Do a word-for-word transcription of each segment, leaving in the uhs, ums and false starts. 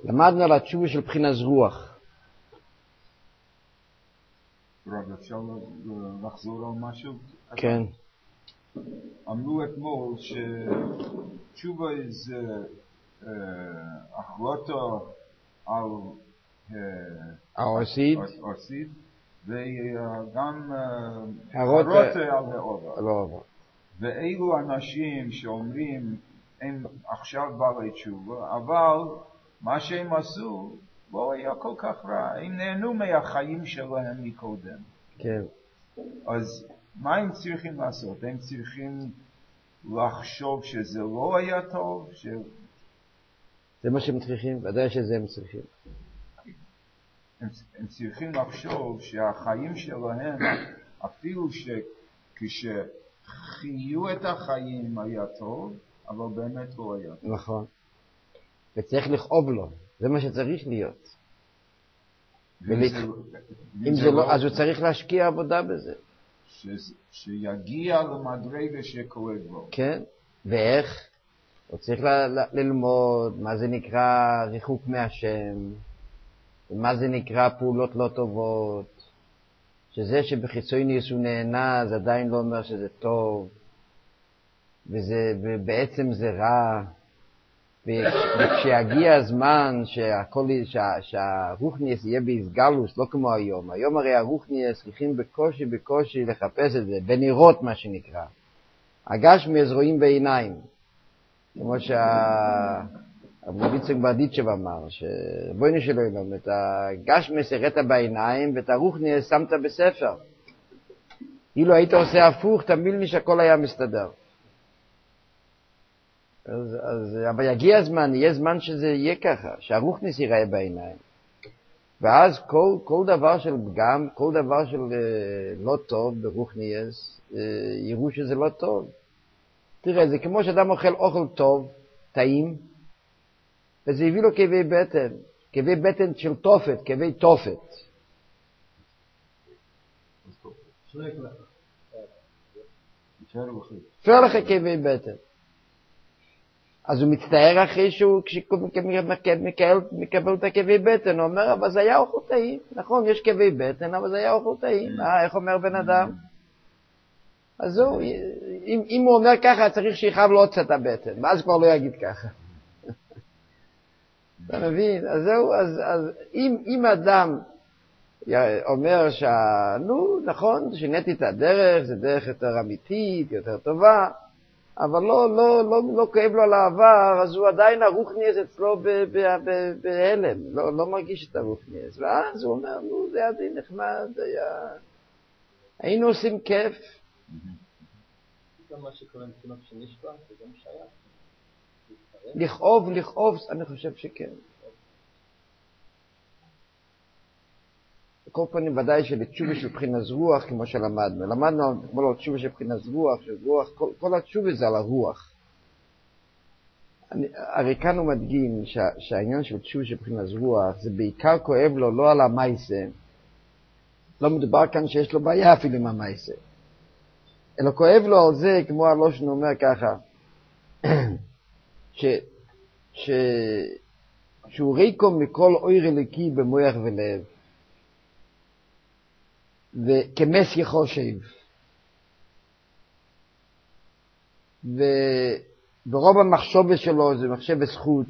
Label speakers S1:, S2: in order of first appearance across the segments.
S1: למדנו על התשובה של בחינת רוח.
S2: רב, אפשר לחזור על משהו?
S1: כן.
S2: אמרו אתמול שתשובה זה החלטה על
S1: העוסיד,
S2: וגם
S1: הרוטה
S2: על העובר.
S1: לא.
S2: ואילו אנשים שאומרים הם עכשיו בעלי תשובה, אבל מה שהם עשו לא היה כל כך רע, הם נהנו מהחיים שלהם מקודם.
S1: כן.
S2: אז מה הם צריכים לעשות? הם צריכים לחשוב שזה לא היה טוב? ש...
S1: זה מה שהם צריכים, ודאי שזה הם צריכים.
S2: הם, הם צריכים לחשוב שהחיים שלהם, אפילו שכשחיו את החיים היה טוב, אבל באמת לא היה טוב.
S1: נכון. וצריך לכאוב לו, זה מה שצריך להיות. ול... זה, אם זה לא, אז הוא צריך להשקיע עבודה בזה.
S2: ש... שיגיע למדרגה שכואב לו.
S1: כן, ואיך? הוא צריך ל... ל... ללמוד מה זה נקרא ריחוק מהשם, ומה זה נקרא פעולות לא טובות, שזה שבחיצוניוס הוא נהנה, זה עדיין לא אומר שזה טוב, וזה, ובעצם זה רע, וכשיגיע הזמן שהכל, שה, שהרוחניאס יהיה בהסגלוס, לא כמו היום. היום הרי הרוחניאס צריכים בקושי בקושי לחפש את זה, בנראות מה שנקרא. הגשמיאס רואים בעיניים, כמו שהרב יצחק ברדיצ'ב אמר, שבואי נשאלו אלום, את הגשמיאס הראת בעיניים ואת הרוחניאס שמת בספר. אילו היית עושה הפוך, תמיד לי שהכל היה מסתדר. אז, אז, אבל יגיע הזמן, יהיה זמן שזה יהיה ככה, שהרוחניס ייראה בעיניים. ואז כל, כל דבר של פגם, כל דבר של uh, לא טוב ברוחניס, uh, יראו שזה לא טוב. תראה, זה כמו שאדם אוכל אוכל טוב, טעים, וזה הביא לו כאבי בטן, כאבי בטן של תופת, כאבי תופת. פר לך כאבי בטן. אז הוא מצטער אחרי שהוא, כשמקבל את הכאבי בטן, הוא אומר, אבל זה היה אוכל טעים. נכון, יש כאבי בטן, אבל זה היה אוכל טעים. אה, איך אומר בן אדם? אז זהו, אם, אם הוא אומר ככה, צריך שיחב לו עוד קצת הבטן, ואז כבר לא יגיד ככה. אתה מבין? אז זהו, אז, אז אם, אם אדם אומר ש... נו, נכון, שיניתי את הדרך, זה דרך יותר אמיתית, יותר טובה, אבל לא, לא, לא, לא כאב לו על העבר, אז הוא עדיין הרוחניאס אצלו בהלם, לא, לא מרגיש את הרוחניאס. ואז הוא אומר, נו, זה היה די נחמד, היה... היינו עושים כיף.
S3: גם מה שקורה מבחינות שנשפע, זה גם שייך.
S1: לכאוב, לכאוב, אני חושב שכן. בכל פנים ודאי שלתשובה של בחינת רוח, כמו שלמדנו. למדנו כמו לתשובה של בחינת רוח, של רוח, כל, כל התשובה זה על הרוח. אני, הרי כאן הוא מדגים שה, שהעניין של תשובה של בחינת רוח, זה בעיקר כואב לו לא על המייסה. לא מדובר כאן שיש לו בעיה אפילו עם המייסה. אלא כואב לו על זה, כמו הלושן אומר ככה, ש, ש, שהוא ריקו מכל אויר אלוקי במוח ולב. וכמס יחושב. וברוב המחשבת שלו זה מחשבת חוץ.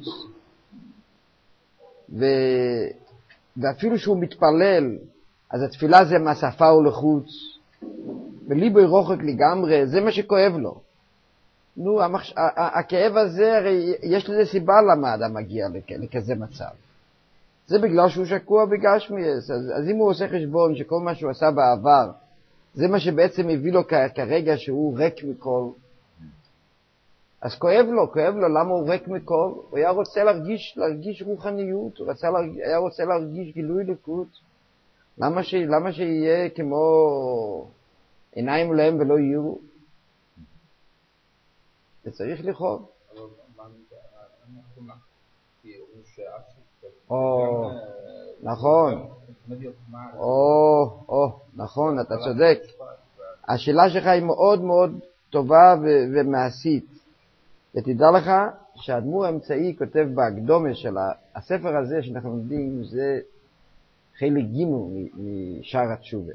S1: ו... ואפילו שהוא מתפלל, אז התפילה זה מהשפה ולחוץ. וליבו ירוחק לגמרי, זה מה שכואב לו. נו, המחש... הכאב הזה, הרי יש לזה סיבה למה האדם מגיע לכ... לכזה מצב. זה בגלל שהוא שקוע בגשמיאס. אז, אז אם הוא עושה חשבון שכל מה שהוא עשה בעבר, זה מה שבעצם הביא לו כ... כרגע שהוא ריק מכל, אז כואב לו, כואב לו, למה הוא ריק מכל? הוא היה רוצה להרגיש, להרגיש רוחניות, הוא רצה, להרגיש, היה רוצה להרגיש גילוי לקות. למה, ש... למה שיהיה כמו עיניים להם ולא יהיו? זה צריך לכאוב. או, נכון, או, או, נכון, אתה צודק. השאלה שלך היא מאוד מאוד טובה ו- ומעשית. ותדע לך שהאדמו"ר האמצעי כותב בהקדומה של הספר הזה שאנחנו לומדים, זה חלק ג' משער התשובה.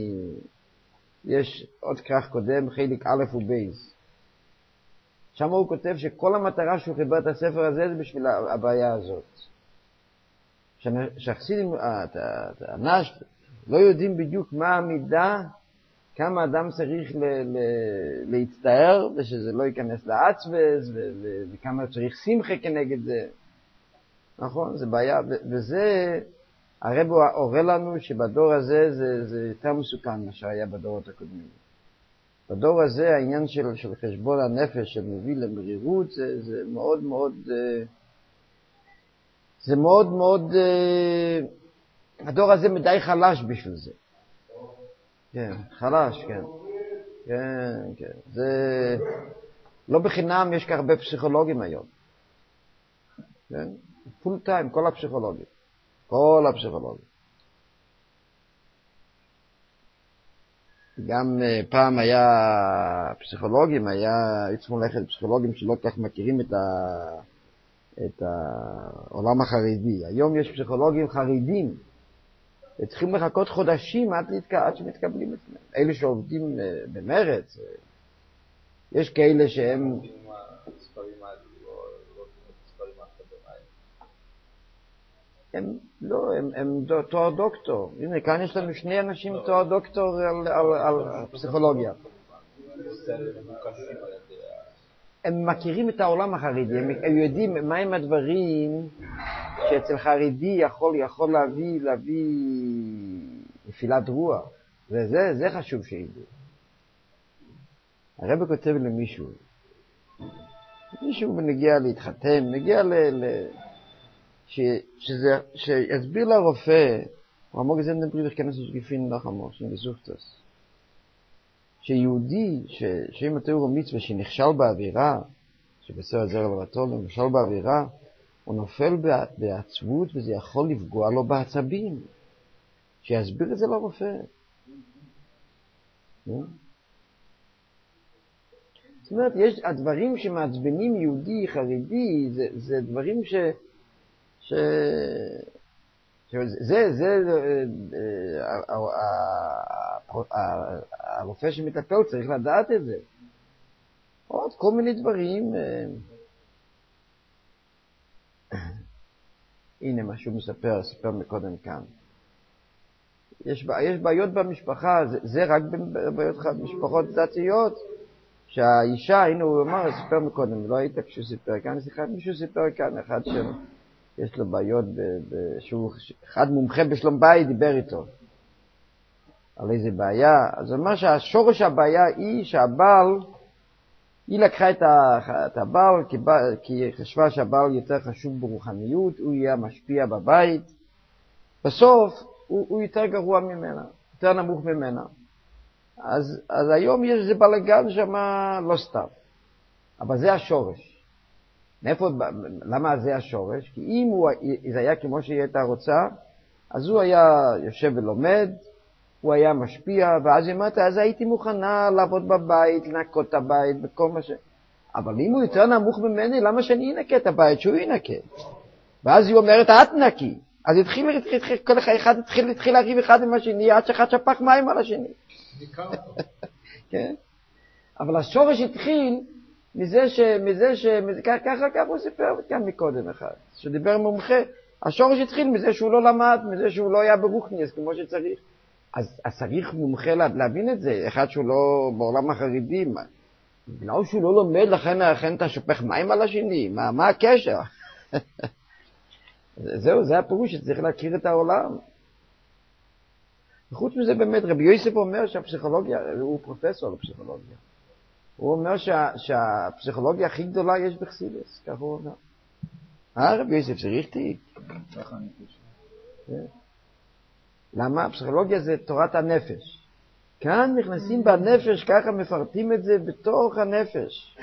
S1: יש עוד כרך קודם, חלק א' ובייז. שם הוא כותב שכל המטרה שהוא חיבר את הספר הזה זה בשביל הבעיה הזאת. שהחסידים, האנש, לא יודעים בדיוק מה המידה, כמה אדם צריך ל- ל- להצטער, ושזה לא ייכנס לעצבז, ו- ו- וכמה צריך שמחה כנגד זה. נכון? זה בעיה, ו- וזה, הרב הורה לנו שבדור הזה זה, זה יותר מסוכן מה שהיה בדורות הקודמים. בדור הזה העניין של, של חשבון הנפש שמביא למרירות, זה, זה מאוד מאוד, זה מאוד מאוד, הדור הזה מדי חלש בשביל זה. כן, חלש, כן. כן, כן. זה, לא בחינם יש כך הרבה פסיכולוגים היום. כן? פול טיים, כל הפסיכולוגים. כל הפסיכולוגים. גם uh, פעם היה פסיכולוגים, היה, יצאו ללכת פסיכולוגים שלא כך מכירים את, ה, את העולם החרדי. היום יש פסיכולוגים חרדים, וצריכים לחכות חודשים עד, להתק... עד שמתקבלים את זה. אלה שעובדים uh, במרץ, uh, יש כאלה שהם... הם לא, הם, הם תואר דוקטור. הנה, כאן יש לנו שני אנשים תואר דוקטור על, על, על פסיכולוגיה. הם מכירים את העולם החרדי, הם, הם יודעים מהם הדברים שאצל חרדי יכול, יכול להביא, להביא נפילת רוח. וזה, זה חשוב שידעו. הרב כותב למישהו, מישהו מגיע להתחתן, מגיע ל... ל ש, שזה, שיסביר לרופא, הוא אמר גזן דברי וכנס ושגיפין נחמו, שנזוכתס, שיהודי, ש, שאם התיאור מצווה שנכשל באווירה, שבסדר זרע לבטול, נכשל באווירה, הוא נופל בעצבות וזה יכול לפגוע לו בעצבים. שיסביר את זה לרופא. זאת אומרת, יש הדברים שמעצבנים יהודי, חרדי, זה, זה דברים ש... ש... זה, זה, הרופא שמטפל צריך לדעת את זה. עוד כל מיני דברים. הנה מה שהוא מספר, ספר מקודם כאן. יש, יש בעיות במשפחה, זה, זה רק בעיות משפחות דתיות, שהאישה, הנה הוא אמר, ספר מקודם, לא היית כשהוא סיפר כאן, מישהו סיפר כאן, אחד של... יש לו בעיות, שהוא אחד מומחה בשלום בית דיבר איתו על איזה בעיה. אז הוא אומר שהשורש הבעיה היא שהבעל, היא לקחה את הבעל כי היא חשבה שהבעל יותר חשוב ברוחניות, הוא יהיה משפיע בבית. בסוף הוא, הוא יותר גרוע ממנה, יותר נמוך ממנה. אז, אז היום יש איזה בלגן שמה לא סתם. אבל זה השורש. מאיפה, למה זה השורש? כי אם הוא, זה היה כמו שהיא הייתה רוצה, אז הוא היה יושב ולומד, הוא היה משפיע, ואז היא אומרת, אז הייתי מוכנה לעבוד בבית, לנקות את הבית, וכל מה ש... אבל אם הוא יותר נמוך ממני, למה שאני אנקה את הבית, שהוא ינקה? ואז היא אומרת, את נקי. אז התחיל, התחיל, כל אחד התחיל, התחיל להריב אחד עם השני, עד שאחד שפך מים על השני. כן? אבל השורש התחיל, מזה ש... מזה ש... מזה... ככה, ככה הוא סיפר כאן מקודם אחד, שדיבר מומחה, השורש התחיל מזה שהוא לא למד, מזה שהוא לא היה ברוכניאס כמו שצריך. אז, אז צריך מומחה להבין את זה, אחד שהוא לא בעולם החרדי, בגלל שהוא לא לומד, לכן, לכן אתה שופך מים על השני, מה, מה הקשר? זהו, זה הפירוש שצריך להכיר את העולם. וחוץ מזה באמת, רבי יוסף אומר שהפסיכולוגיה, הוא פרופסור לפסיכולוגיה. הוא אומר שה, שהפסיכולוגיה הכי גדולה יש בחסידות, כך הוא אומר. אה, רבי יוסף, זה ריכטי?
S2: ככה אני חושב.
S1: למה? הפסיכולוגיה זה תורת הנפש. כאן נכנסים בנפש, ככה מפרטים את זה בתוך הנפש.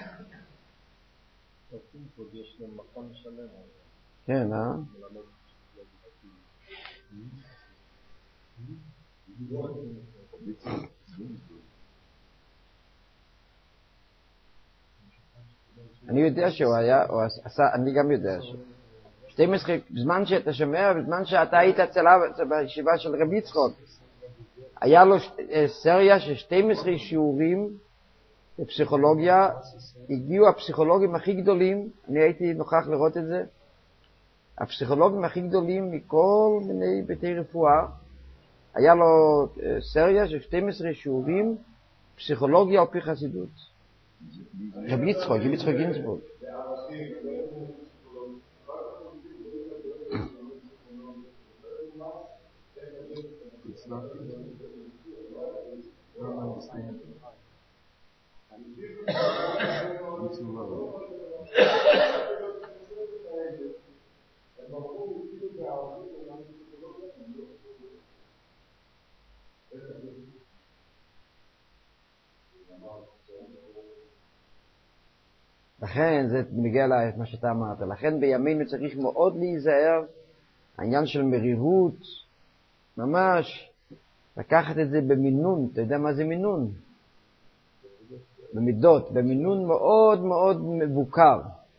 S3: יש להם מכון שלם.
S1: כן, אה? אני יודע שהוא היה, הוא עשה, אני גם יודע ש... שתים עשרה, בזמן שאתה שומע, בזמן שאתה היית אצלה בישיבה של רבי יצחק, היה לו סריה של שתים עשרה שיעורים בפסיכולוגיה, הגיעו הפסיכולוגים הכי גדולים, אני הייתי נוכח לראות את זה, הפסיכולוגים הכי גדולים מכל מיני ביתי רפואה, היה לו סריה של שתים עשרה שיעורים פסיכולוגיה על פי חסידות. רבי יצחק, רבי יצחק גינסבורג. לכן, זה מגיע למה שאתה אמרת, לכן בימינו צריך מאוד להיזהר, העניין של מרירות, ממש, לקחת את זה במינון, אתה יודע מה זה מינון? במידות, במינון מאוד מאוד מבוקר.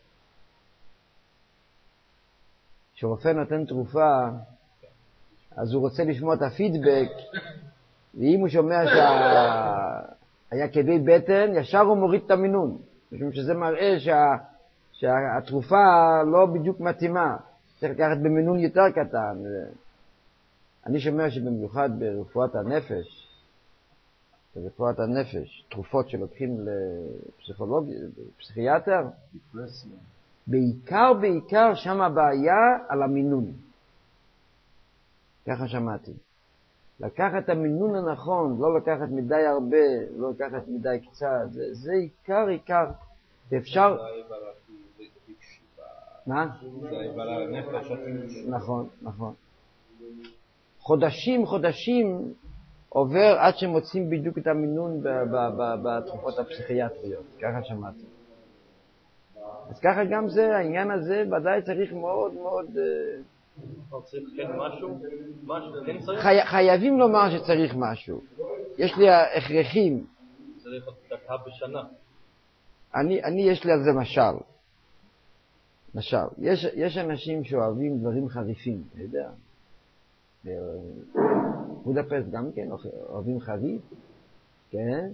S1: כשרופא נותן תרופה, אז הוא רוצה לשמוע את הפידבק, ואם הוא שומע שהיה כאבי בטן, ישר הוא מוריד את המינון. משום שזה מראה שה, שהתרופה לא בדיוק מתאימה. צריך לקחת במינון יותר קטן. אני שומע שבמיוחד ברפואת הנפש, ברפואת הנפש, תרופות שלוקחים לפסיכולוגיה, לפסיכיאטר, בעיקר, בעיקר שם הבעיה על המינון. ככה שמעתי. לקחת את המינון הנכון, לא לקחת מדי הרבה, לא לקחת מדי קצת, זה, זה עיקר, עיקר. ואפשר... מה? נכון, נכון. חודשים, חודשים עובר עד שמוצאים בדיוק את המינון בתרופות הפסיכיאטריות. ככה שמעתי. אז ככה גם זה, העניין הזה ודאי צריך מאוד מאוד...
S3: צריך כן משהו? משהו, כן צריך?
S1: חייבים לומר שצריך משהו. יש לי הכרחים.
S3: צריך דקה בשנה.
S1: אני, אני יש לי על זה משל. משל. יש, יש אנשים שאוהבים דברים חריפים, אתה יודע. בודפשט גם כן, אוהבים חריף. כן?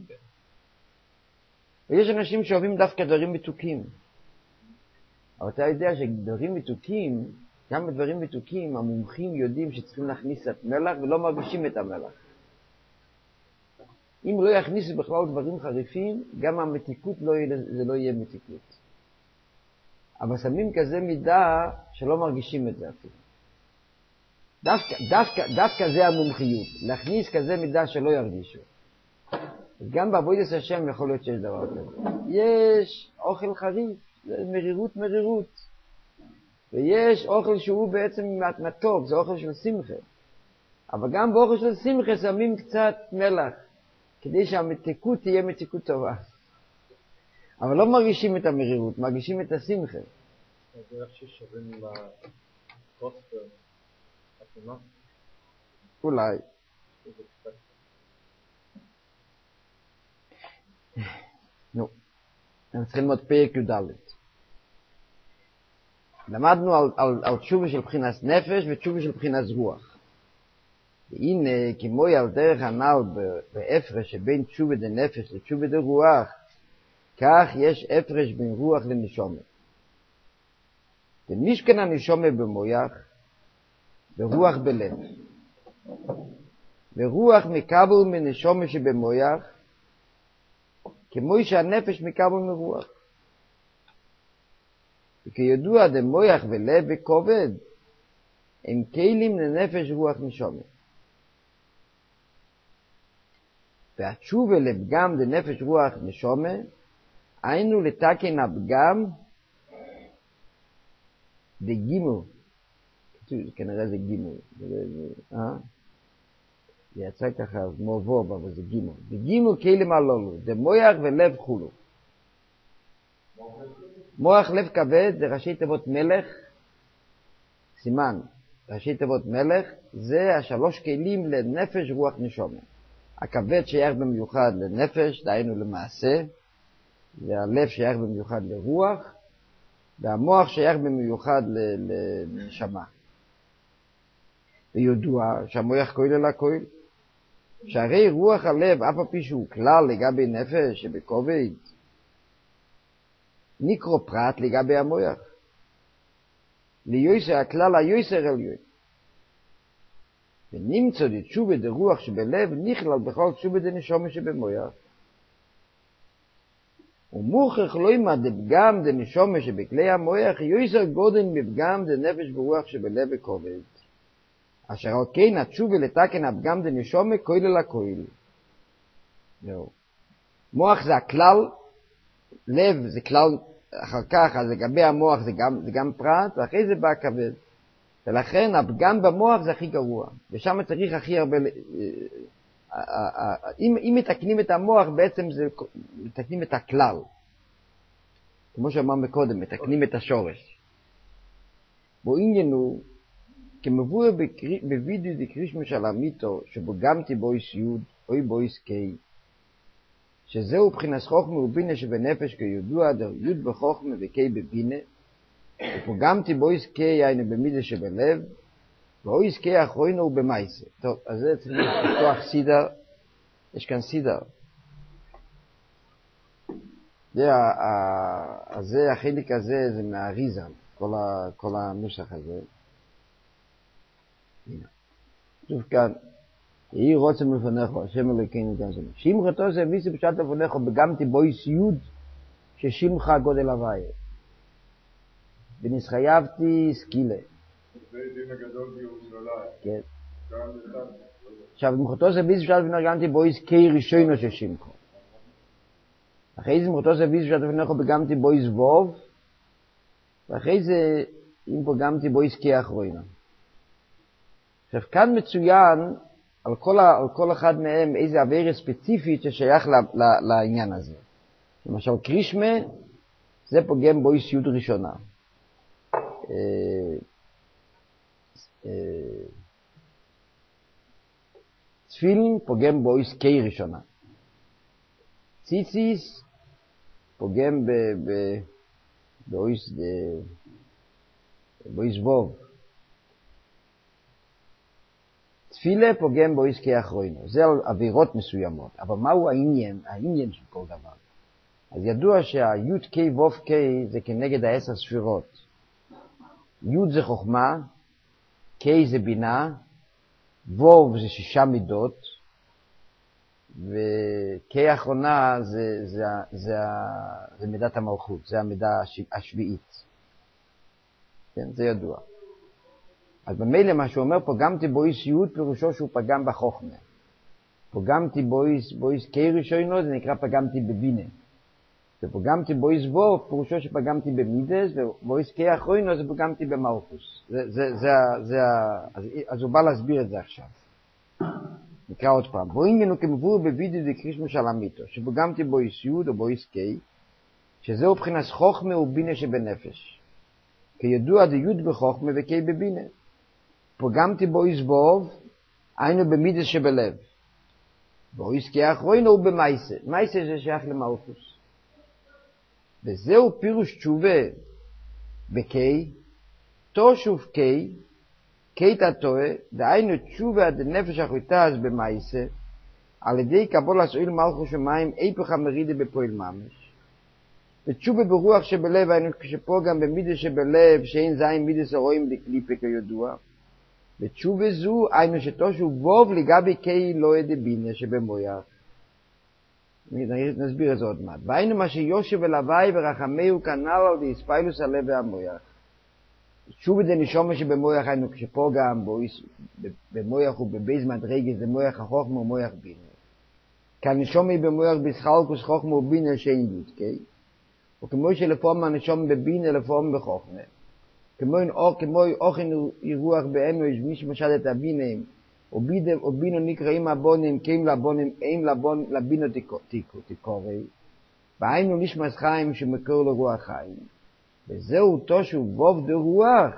S1: ויש אנשים שאוהבים דווקא דברים מתוקים. אבל אתה יודע שדברים מתוקים, גם בדברים מתוקים, המומחים יודעים שצריכים להכניס את מלח ולא מרגישים את המלח. אם לא יכניסו בכלל דברים חריפים, גם המתיקות לא יהיה, זה לא יהיה מתיקות. אבל שמים כזה מידה שלא מרגישים את זה אפילו. דווקא, דווקא, דווקא זה המומחיות, להכניס כזה מידה שלא ירגישו. גם בעבודת השם יכול להיות שיש דבר כזה. יש אוכל חריף, מרירות מרירות. ויש אוכל שהוא בעצם מתוק, זה אוכל של שמחה. אבל גם באוכל של שמחה שמים קצת מלח, כדי שהמתיקות תהיה מתיקות טובה. אבל לא מרגישים את המרירות, מרגישים את השמחה.
S3: זה איך ששווים עם הקוסטר, התמונה?
S1: אולי. נו, אנחנו צריכים ללמוד פרק י"ד. למדנו על, על, על תשובה של בחינת נפש ותשובה של בחינת רוח. והנה, כמו על דרך הנ"ל בהפרש שבין תשובה דנפש לתשובה דרוח, כך יש הפרש בין רוח לנשומה. דמשכן הנשומה במויח, ורוח בלב. ורוח מקבל מנשומה שבמויח, כמו שהנפש מקבל מרוח. וכידוע דמויח ולב וכובד, הם כלים לנפש רוח נשומה. והתשובה לפגם דנפש רוח נשומה, היינו לתקן הפגם דגימו. כנראה זה גימו. אה? זה יצא ככה מובוב, אבל זה גימו. דגימו כלים הללו, דמויח ולב חולו. מוח לב כבד זה ראשי תיבות מלך, סימן, ראשי תיבות מלך, זה השלוש כלים לנפש רוח נשומה. הכבד שייך במיוחד לנפש, דהיינו למעשה, והלב שייך במיוחד לרוח, והמוח שייך במיוחד לנשמה. וידוע שהמוח כולל אל הכולל. שהרי רוח הלב, אף על פי שהוא כלל לגבי נפש שבכובד, נקרו פרט לגבי המוח. ליוסר הכלל היוסר עליון. ונמצא דתשובה דרוח שבלב נכלל בכל תשובה דנשמה שבמוח. ומוכח לא ימד דפגם דנשמה שבכלי המוח יוסר גודל מפגם דנפש ברוח שבלב בכובד. אשר על כן התשובה לתקן הפגם דנשמה כולל הכולל. זהו. מוח זה הכלל, לב זה כלל, אחר כך, אז לגבי המוח זה גם, זה גם פרט, ואחרי זה בא הכבד. ולכן הפגם במוח זה הכי גרוע, ושם צריך הכי הרבה, אם, אם מתקנים את המוח בעצם זה מתקנים את הכלל. כמו שאמרנו קודם, מתקנים את השורש. בו עניינו, כמבואר בווידאו דקרישמה של המיתו, שבו גמתי בויס יוד, אוי בויס קי, שזהו בחינת חוכמה ובינה שבנפש כידוע, דר יוד בחוכמה וקי בבינה, ופגמתי בויס קי היינו במידה שבלב, ואויס קי אחרוינו במייסה. טוב, אז זה צריך לפתוח סידר, יש כאן סידר. זה, אז זה, החלק הזה זה מהריזן, כל, ה, כל הנוסח הזה. הנה. שוב כאן, יהי רוצה מלפניך, השם אלוקינו גם זה. שמחתו זה מיסי בשעת לפניך, בגמתי בויס יוד, ששמך גודל הוויה. ונסחייבתי סקילה.
S4: זה דין הגדול בירושלים.
S1: כן.
S4: גם לכאן.
S1: עכשיו, במחתו זה מיסי בשעת לפניך, בגמתי בויס קי ראשונו ששמך. אחרי זה במחתו זה מיסי בשעת לפניך, בגמתי בויס ווב, ואחרי זה, אם פגמתי בויס קי אחרוינו. עכשיו, כאן מצוין על כל, ה, על כל אחד מהם איזה עבירה ספציפית ששייך ל, ל, לעניין הזה. למשל, קרישמה, זה פוגם בויס יוד ראשונה. תפילין פוגם בויס קי ראשונה. ציציס פוגם בויס ווב. תפילה פוגם בו עסקי אחרוינו. זה על עבירות מסוימות. אבל מהו העניין? העניין של כל דבר. אז ידוע שהיוד קי ווב קי זה כנגד העשר ספירות. יוד זה חוכמה, קי זה בינה, ווב זה שישה מידות, וקי האחרונה זה, זה, זה, זה מידת המלכות, זה המידה השביעית. כן, זה ידוע. אז במילא מה שהוא אומר, פגמתי בויס יוד, פירושו שהוא פגם בחוכמה. פגמתי בויס, בויס קי ראשונו, זה נקרא פגמתי בבינה. ופגמתי בויס ווב, פירושו שפגמתי במידס, ובויס קי אחרונו זה פגמתי במלכוס. זה, זה, זה, זה, אז, אז הוא בא להסביר את זה עכשיו. נקרא עוד פעם. בו עניינו כמבואר בווידאו דקרישמה של המיתו, שפגמתי בויס יוד או בויס קי, שזהו בחינת חוכמה ובינה שבנפש. כידוע דיוד בחוכמה וקי בבינה. פגמתי בויס ווב, היינו במידס שבלב. בויס קי אחרונו הוא במייסה. מייסה זה שייך למלכוס. וזהו פירוש תשובה בקי, תושוב קי, קי תתוה, דהיינו תשובה עד נפש אחויתה אז במייסה, על ידי קבול הסועיל מלכוס שמיים, איפך המרידה בפועל ממש. ותשובה ברוח שבלב, היינו כשפה גם במידס שבלב, שאין זין מידס הרואים לקליפה כידוע. ותשובה זו, היינו שתושוב ווב לגבי קי לא ידבינה שבמויח. נסביר את זה עוד מעט. והיינו מה שיושב אל הוואי ורחמהו כנל על די הספיילוס הלב והמויח. תשובה זה נשומע שבמויח היינו כשפה גם במויח ובבייז מדרגת זה מויח החוכמה ומויח בינה. כאן נשומע במויח בסחלקוס חוכמה ובינה שאין יודקי. וכמו שלפעמים הנשומע בבינה לפעמים בחוכמה. כמו אוכן אירוח באנוש מי שמשד את הבינם. ובינו נקראים הבונים, קיים לבונים, אין לבון, לבינו תקורי. והיינו נשמס חיים שמקור לרוח חיים. וזהו תושו ווב דרוח.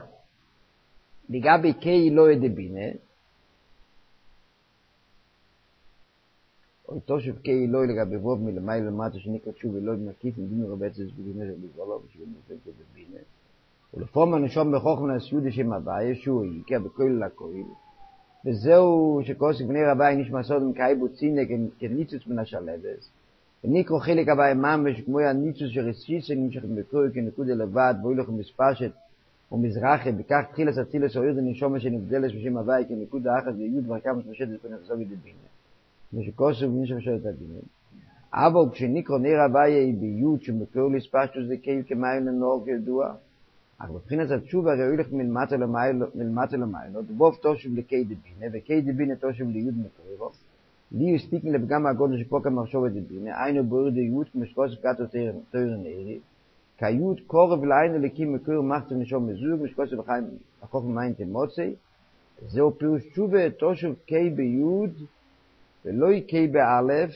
S1: לגבי קי לא ידבינה. תושב קי אלוהי לגבי רוב מלמעלה למטה שנקרא תשוב אלוהי מקיף עם רבי עצת בגינה של בזולו ושל מפלגת בבינה. ולפעמים הנשום בחוכמה הסיוד שם הבא, שהוא יקע בכל לקויל. וזהו שכל סגבני רבי נשמע סוד מקאי בוצינה כניצוץ מן השלבס. ונקרו חלק הבא ממש כמו הניצוץ שרסיס שנמשך בקוי כנקודה לבד, בואי לכם מספשת ומזרחי, בכך תחיל הסציל הסעויר דנשום שנבדלת בשם הבא כנקודה אחת ויוד ורקם שמשת את פנחסוג את בינה. ושכל סוג מי שמשת את הבינה. אבל כשנקרו נר הבא ביוד שמקור לספשת זה כאילו כמים לנור כידוע, אך בבחינת התשובה ראוי לך מלמטה למיילו, דבוב תושב לקי דבינה, וקי דבינה תושב ליוד מקורו. לי יספיק לפגם הגודל שפוקה מחשוב את דבינה, היינו בורר דיוד כמו שכל ספקת תויר נערי, כיוד קורב לעינו לקים מקור מחצה נשום מזוג, משכל ספקיים החוק ממיין תמוצי, זהו פירוש תשובה תושב קי ביוד, ולא קי באלף,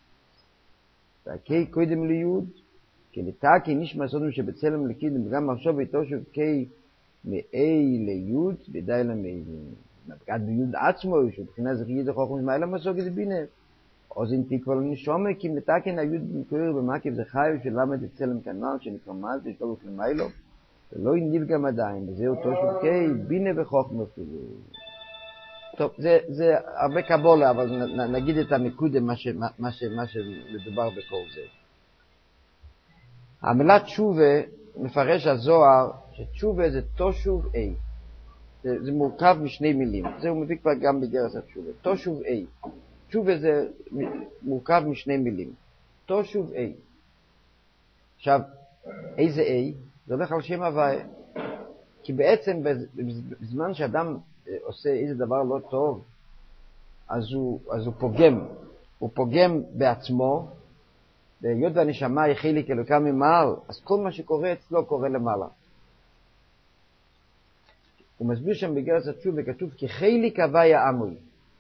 S1: והקי קודם ליוד, כי לתקי נשמע סודם שבצלם לקידם וגם מחשוב ותושב קי מאי ליוד ודי למאיבים. נפגעת ביוד עצמו, שבחינה זכיית החוכם שמיילה מסוג את בינה. אז אם תקבל נשומה, כי לתקי נהיוד מקורר במקיף זה חיו שלמד את צלם כנל, שנקרא מל, תשתלו למיילו, ולא נפגע עדיין, וזהו תושב קי בינה וחוכם אפילו. טוב, זה, זה הרבה קבולה, אבל נגיד את המיקודם, מה, ש, מה, ש, מה שמדובר בכל זה. המילה תשובה, מפרש הזוהר, שתשובה זה תושוב אי. זה, זה מורכב משני מילים. זה הוא מביא כבר גם בגרס התשובה. תושוב אי. תשובה זה מורכב משני מילים. תושוב אי. עכשיו, איזה אי? זה הולך על שם הוואי. כי בעצם בזמן שאדם עושה איזה דבר לא טוב, אז הוא, אז הוא פוגם. הוא פוגם בעצמו, והיות והנשמה היא חלק אלוקה ממעל, אז כל מה שקורה אצלו קורה למעלה. הוא מסביר שם בגרס התשובה, כתוב כחלק הוויה עמוי.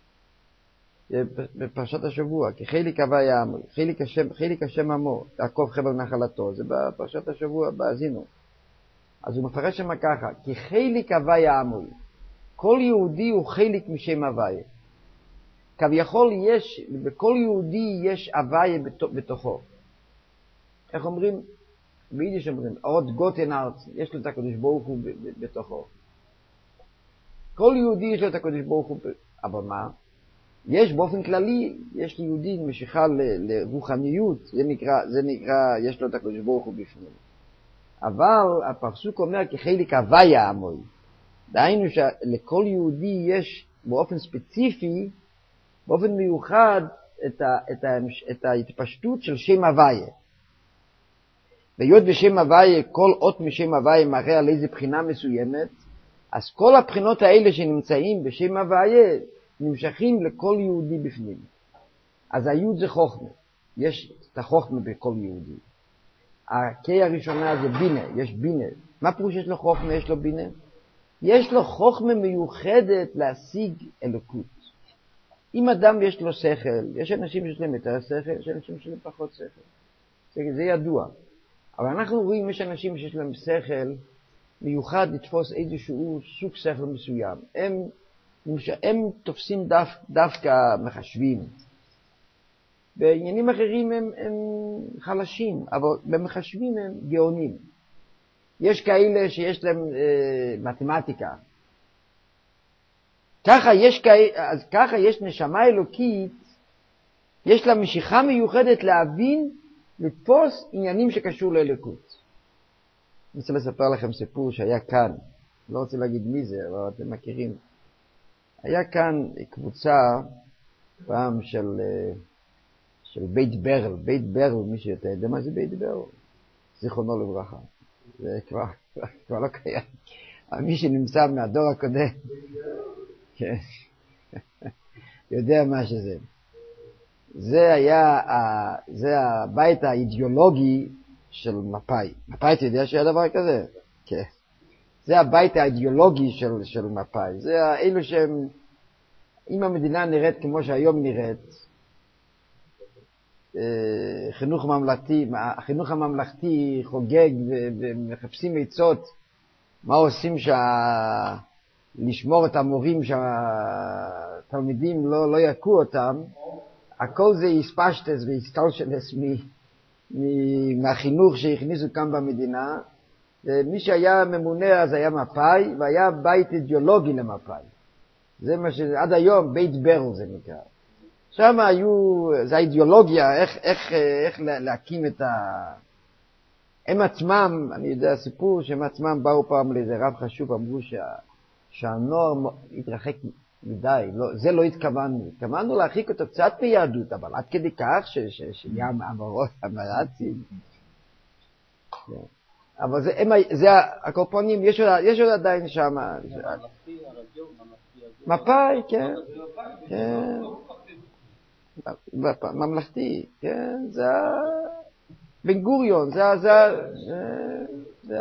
S1: בפרשת השבוע, כחלק הוויה עמוי. חלק השם, חלק השם עמו, יעקב חבל נחלתו. זה בפרשת השבוע, באזינו. אז הוא מפרש שם ככה, כחלק הוויה עמוי. כל יהודי הוא חלק משם הוויה. כביכול יש, בכל יהודי יש הוויה בתוכו. איך אומרים? ביידיש אומרים, עוד גוטן ארץ, יש לו את הקדוש ברוך הוא בתוכו. כל יהודי יש לו את הקדוש ברוך הוא, אבל מה? יש באופן כללי, יש ליהודי משיכה לרוחניות, זה נקרא, זה נקרא, יש לו את הקדוש ברוך הוא בפנים. אבל הפסוק אומר כחלק הוויה עמוי. דהיינו שלכל יהודי יש באופן ספציפי, באופן מיוחד, את, ה, את, ה, את ההתפשטות של שם הוויה. והיות בשם הוויה, כל אות משם הוויה מראה על איזו בחינה מסוימת, אז כל הבחינות האלה שנמצאים בשם הוויה, נמשכים לכל יהודי בפנים. אז היוד זה חוכמה. יש את החוכמה בכל יהודי. הקי הראשונה זה בינה, יש בינה. מה פירוש יש לו חוכמה, יש לו בינה? יש לו חוכמה מיוחדת להשיג אלוקות. אם אדם יש לו שכל, יש אנשים שיש להם יותר שכל, יש אנשים שיש להם פחות שכל. זה, זה ידוע. אבל אנחנו רואים, יש אנשים שיש להם שכל מיוחד לתפוס איזשהו סוג שכל מסוים. הם, הם תופסים דו, דווקא מחשבים. בעניינים אחרים הם, הם חלשים, אבל במחשבים הם גאונים. יש כאלה שיש להם אה, מתמטיקה. ככה יש, אז ככה יש נשמה אלוקית, יש לה משיכה מיוחדת להבין, לתפוס עניינים שקשור לאלוקות. אני רוצה לספר לכם סיפור שהיה כאן, לא רוצה להגיד מי זה, אבל אתם מכירים. היה כאן קבוצה פעם של, של בית ברל, בית ברל, מי שיותר יודע מה זה בית ברל? זיכרונו לברכה. זה כבר, כבר לא קיים. אבל מי שנמצא מהדור הקודם, כן, יודע מה שזה. זה היה, זה הבית האידיאולוגי של מפא"י. מפא"י, אתה יודע שהיה דבר כזה? כן. זה הבית האידיאולוגי של, של מפא"י. זה אלו שהם, אם המדינה נראית כמו שהיום נראית, חינוך ממלכתי, החינוך הממלכתי חוגג ומחפשים עצות, מה עושים שה... לשמור את המורים שהתלמידים לא, לא יקו אותם, הכל זה הספשטס והסטלשלס מהחינוך שהכניסו כאן במדינה, ומי שהיה ממונה אז היה מפאי, והיה בית אידיאולוגי למפאי. זה מה שעד היום, בית ברל זה נקרא. שם היו, זה האידיאולוגיה, איך, איך, איך להקים את ה... הם עצמם, אני יודע סיפור, שהם עצמם באו פעם לאיזה רב חשוב, אמרו שה, שהנוער התרחק מדי, לא, זה לא התכוונו. התכוונו להרחיק אותו קצת ביהדות, אבל עד כדי כך שיהיה המרות, המרצים. אבל זה, הם, זה הקורפונים, יש, יש עוד עדיין שם. מפאי, כן. כן. ממלכתי, כן, זה בן גוריון, זה, זה, זה,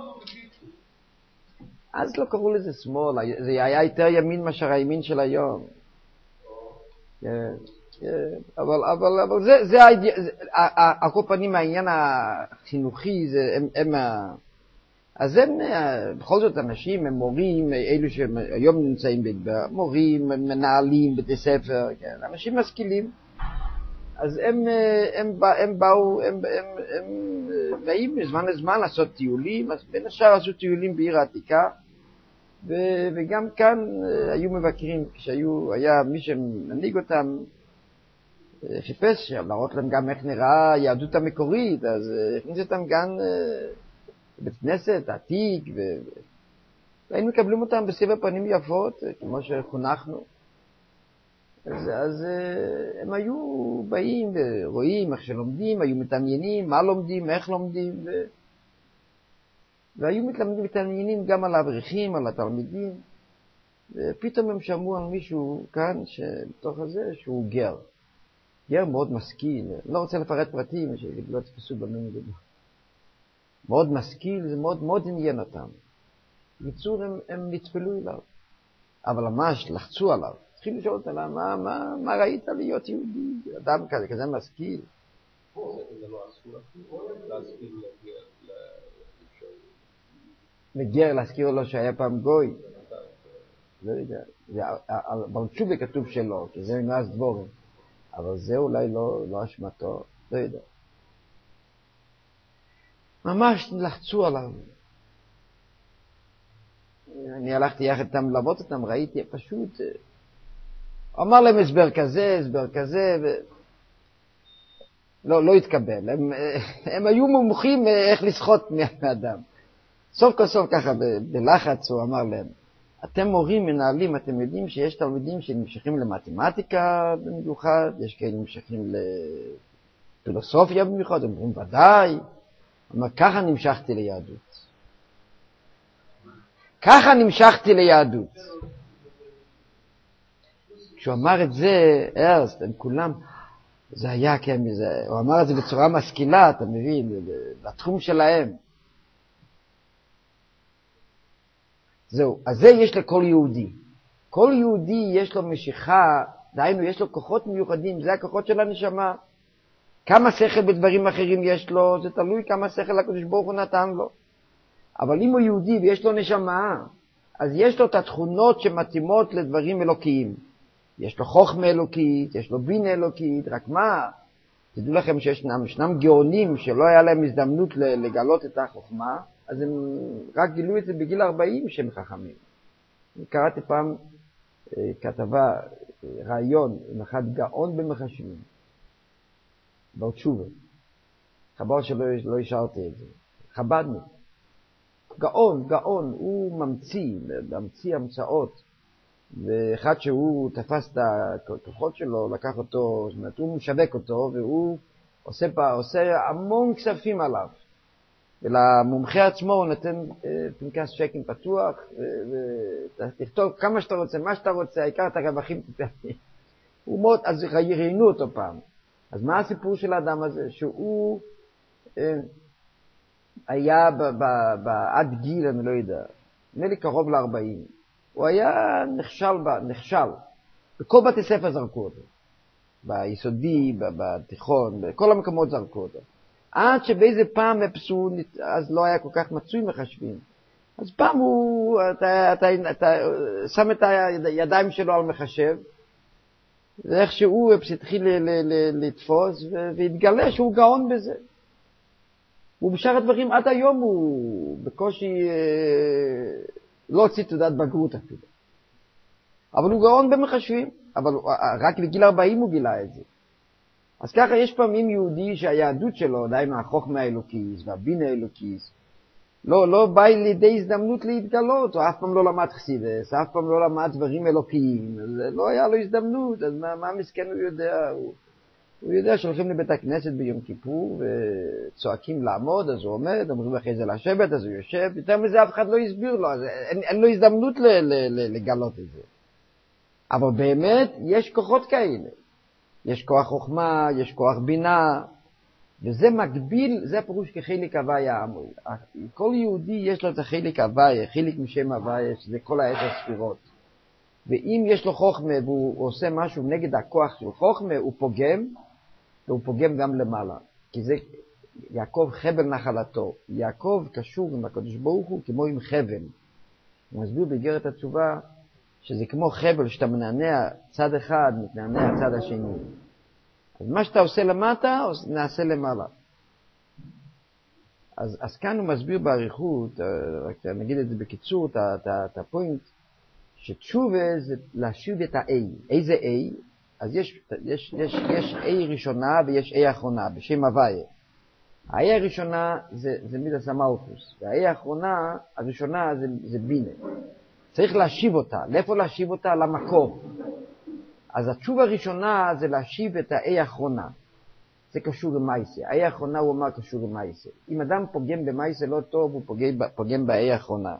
S1: אז לא קראו לזה שמאל, זה היה יותר ימין מאשר הימין של היום. כן, כן, אבל, אבל, אבל זה, זה, על כל פנים העניין החינוכי, זה, הם, הם, אז הם, בכל זאת אנשים, הם מורים, אלו שהיום נמצאים במורים, מנהלים, בתי ספר, כן, אנשים משכילים. אז הם, הם, הם באו, הם, הם, הם באים מזמן לזמן לעשות טיולים, אז בין השאר עשו טיולים בעיר העתיקה, ו, וגם כאן היו מבקרים, כשהיו, היה מי שמנהיג אותם, חיפש להראות להם גם איך נראה היהדות המקורית, אז הכניס אותם גם בית כנסת, עתיק, ו... והיינו מקבלים אותם בסביב פנים יפות, כמו שחונכנו. אז, אז הם היו באים ורואים איך שלומדים, היו מתעניינים, מה לומדים, איך לומדים, ו... והיו מתעניינים גם על האברכים, על התלמידים, ופתאום הם שמעו על מישהו כאן, בתוך הזה, שהוא גר. גר מאוד משכיל, לא רוצה לפרט פרטים, שלא תפסו במין גדול. מאוד משכיל, זה מאוד מאוד עניין אותם. בקיצור, הם, הם נטפלו אליו. אבל ממש לחצו עליו. צריכים לשאול אותם, מה, מה, מה ראית להיות יהודי? אדם כזה, כזה משכיל.
S3: זה לא אסור להזכיר
S1: לגר, להזכיר לו שהיה פעם גוי. לא יודע. אבל שוב כתוב שלא, כי זה נעש דבורים. אבל זה אולי לא, לא אשמתו. לא יודע. ממש לחצו עליו. אני הלכתי יחד איתם ללוות אותם, ראיתי פשוט, אמר להם הסבר כזה, הסבר כזה, ו... לא, לא התקבל. הם, הם היו מומחים איך לשחות מהאדם. סוף כל סוף ככה, ב- בלחץ הוא אמר להם, אתם מורים, מנהלים, אתם יודעים שיש תלמידים שנמשכים למתמטיקה במיוחד, יש כאלה נמשכים לפילוסופיה במיוחד, הם אומרים ודאי, אבל ככה נמשכתי ליהדות. ככה נמשכתי ליהדות. כשהוא אמר את זה, ארסט, הם כולם, זה היה כן, זה, הוא אמר את זה בצורה משכילה, אתה מבין, לתחום שלהם. זהו, אז זה יש לכל יהודי. כל יהודי יש לו משיכה, דהיינו יש לו כוחות מיוחדים, זה הכוחות של הנשמה. כמה שכל בדברים אחרים יש לו, זה תלוי כמה שכל הקדוש ברוך הוא נתן לו. אבל אם הוא יהודי ויש לו נשמה, אז יש לו את התכונות שמתאימות לדברים אלוקיים. יש לו חוכמה אלוקית, יש לו בינה אלוקית, רק מה? תדעו לכם שישנם ישנם גאונים שלא היה להם הזדמנות לגלות את החוכמה, אז הם רק גילו את זה בגיל ארבעים שהם חכמים. קראתי פעם כתבה, רעיון, עם אחד גאון במחשבים, בתשובה. חבל שלא לא השארתי את זה. חבדנו. גאון, גאון, הוא ממציא, ממציא המצאות. ואחד שהוא תפס את הכוחות שלו, לקח אותו, זאת אומרת, הוא משווק אותו, והוא עושה, עושה המון כספים עליו. ולמומחה עצמו הוא נותן פנקס צ'קים פתוח, ותכתוב כמה שאתה רוצה, מה שאתה רוצה, העיקר את הרווחים תתאפי. הוא מאוד, אז ראיינו אותו פעם. אז מה הסיפור של האדם הזה? שהוא אה, היה עד גיל, אני לא יודע, נראה לי קרוב ל-ארבעים. הוא היה נכשל, נכשל. בכל בתי ספר זרקו אותו. ביסודי, בתיכון, בכל המקומות זרקו אותו. עד שבאיזה פעם הפסו, אז לא היה כל כך מצוי מחשבים. אז פעם הוא, אתה, אתה, אתה, שם את הידיים שלו על מחשב, זה איך שהוא התחיל לתפוס והתגלה שהוא גאון בזה. ובשאר הדברים עד היום הוא בקושי לא הוציא תעודת בגרות אפילו. אבל הוא גאון במחשבים, אבל רק בגיל ארבעים הוא גילה את זה. אז ככה יש פעמים יהודי שהיהדות שלו, דהיינו החוכמה האלוקיס והבינה האלוקיס, לא, לא בא לידי הזדמנות להתגלות, הוא אף פעם לא למד חסידס, אף פעם לא למד דברים אלוקיים, לא היה לו הזדמנות, אז מה, מה מסכן הוא יודע? הוא, הוא יודע שהולכים לבית הכנסת ביום כיפור וצועקים לעמוד, אז הוא עומד, אומרים אחרי זה לשבת, אז הוא יושב, יותר מזה אף אחד לא הסביר לו, אז אין, אין לו הזדמנות ל, ל, ל, לגלות את זה. אבל באמת יש כוחות כאלה, יש כוח חוכמה, יש כוח בינה, וזה מקביל, זה הפירוש כחלק הוויה העמוי. כל יהודי יש לו את החלק הוויה, חלק משם הוויה, שזה כל העשר ספירות. ואם יש לו חוכמה והוא עושה משהו נגד הכוח של חוכמה, הוא פוגם, והוא פוגם גם למעלה. כי זה יעקב חבל נחלתו. יעקב קשור עם הקדוש ברוך הוא כמו עם חבל. הוא מסביר באיגרת התשובה שזה כמו חבל שאתה מנענע צד אחד, מתנענע צד השני. אז מה שאתה עושה למטה, נעשה למעלה. אז, אז כאן הוא מסביר בעריכות, רק נגיד את זה בקיצור, את הפוינט, שתשובה זה להשיב את ה-A. איזה A? אז יש, יש, יש, יש A ראשונה ויש A אחרונה, בשם הוויה. ה-A הראשונה זה, זה מידס המלכוס, וה-A האחרונה, הראשונה זה, זה בינה. צריך להשיב אותה. לאיפה להשיב אותה? למקור. אז התשובה הראשונה זה להשיב את ה-A האחרונה. זה קשור למייסה. ה-A האחרונה הוא אומר קשור למייסה. אם אדם פוגם במייסה לא טוב, הוא פוגם, פוגם ב-A האחרונה.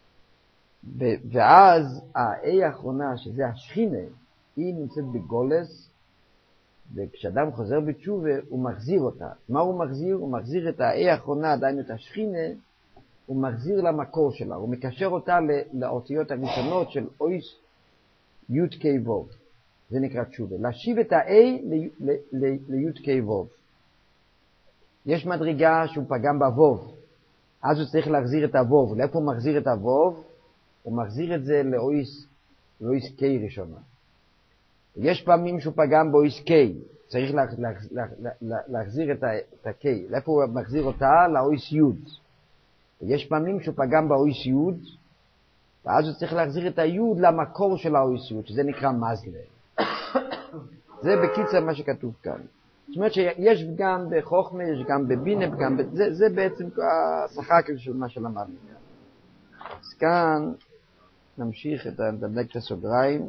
S1: ואז ה-A האחרונה, שזה השכינה, היא נמצאת בגולס, וכשאדם חוזר בתשובה, הוא מחזיר אותה. מה הוא מחזיר? הוא מחזיר את ה-A האחרונה, עדיין את השכינה, הוא מחזיר למקור שלה. הוא מקשר אותה לאותיות הראשונות של אויס י' ק' ו'. זה נקרא תשובה. להשיב את ה-A ל-י' ק' ו'. יש מדרגה שהוא פגם בו', אז הוא צריך להחזיר את הו'. לאיפה הוא מחזיר את הו'? הוא מחזיר את זה לאויס, לאויס ק' ראשונה. יש פעמים שהוא פגם באויס ק', צריך לה, לה, לה, לה, להחזיר את ה-K. לאיפה הוא מחזיר אותה? לאויס י'. יש פעמים שהוא פגם באויס י', ואז הוא צריך להחזיר את הי' למקור של האויס י', שזה נקרא מזלה. זה בקיצר מה שכתוב כאן. זאת אומרת שיש גם בחוכמה, יש גם בבינה, גם ב... זה, זה בעצם השחקל של מה שלמדנו. אז כאן נמשיך את הדלק את הסוגריים.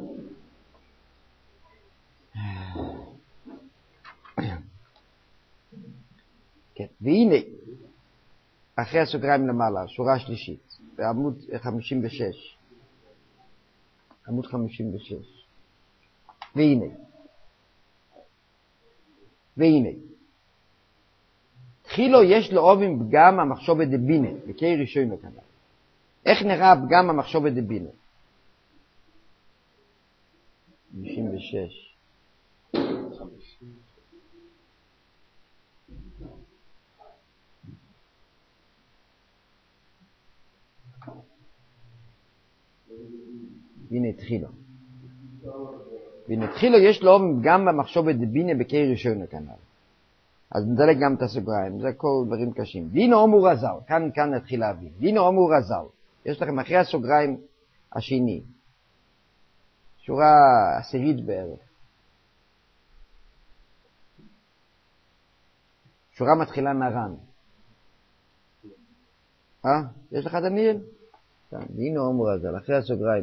S1: כן, והנה, אחרי הסוגריים למעלה, שורה שלישית, בעמוד חמישים ושש. עמוד חמישים ושש. והנה. והנה. תחילו יש לאובים פגם המחשבת דבינה, בקי ראשון לכאן. איך נראה פגם המחשבת דבינה? חמישים ושש. והנה תחילו. והנה תחילו יש לאובים פגם המחשבת דבינה, בקי ראשון לכאן. אז נדלק גם את הסוגריים, זה כל דברים קשים. והנה אומו רזל, כאן, כאן נתחיל להבין. והנה אומו רזל, יש לכם אחרי הסוגריים השני, שורה עשירית בערך. שורה מתחילה נרן. אה? יש לך דניאל? כאן, והנה אומו רזל, אחרי הסוגריים.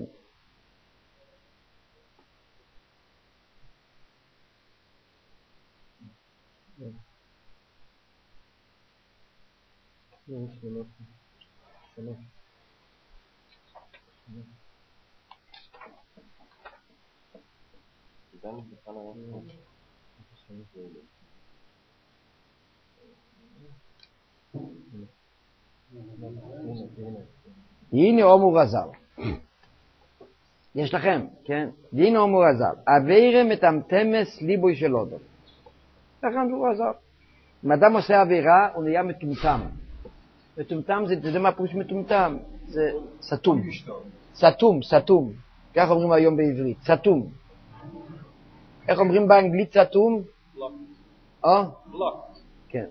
S1: והנה אומו רזל. יש לכם, כן? והנה אומו רזל. עבירה מטמטמס ליבוי של אודו. לכן הוא רזל. אם אדם עושה עבירה, הוא נהיה מטומטם. מטומטם זה, זה מה פירוש מטומטם? זה סתום. סתום, סתום. כך אומרים היום בעברית, סתום. איך אומרים באנגלית סתום?
S3: blocked.
S1: אה?
S3: blocked.
S1: כן.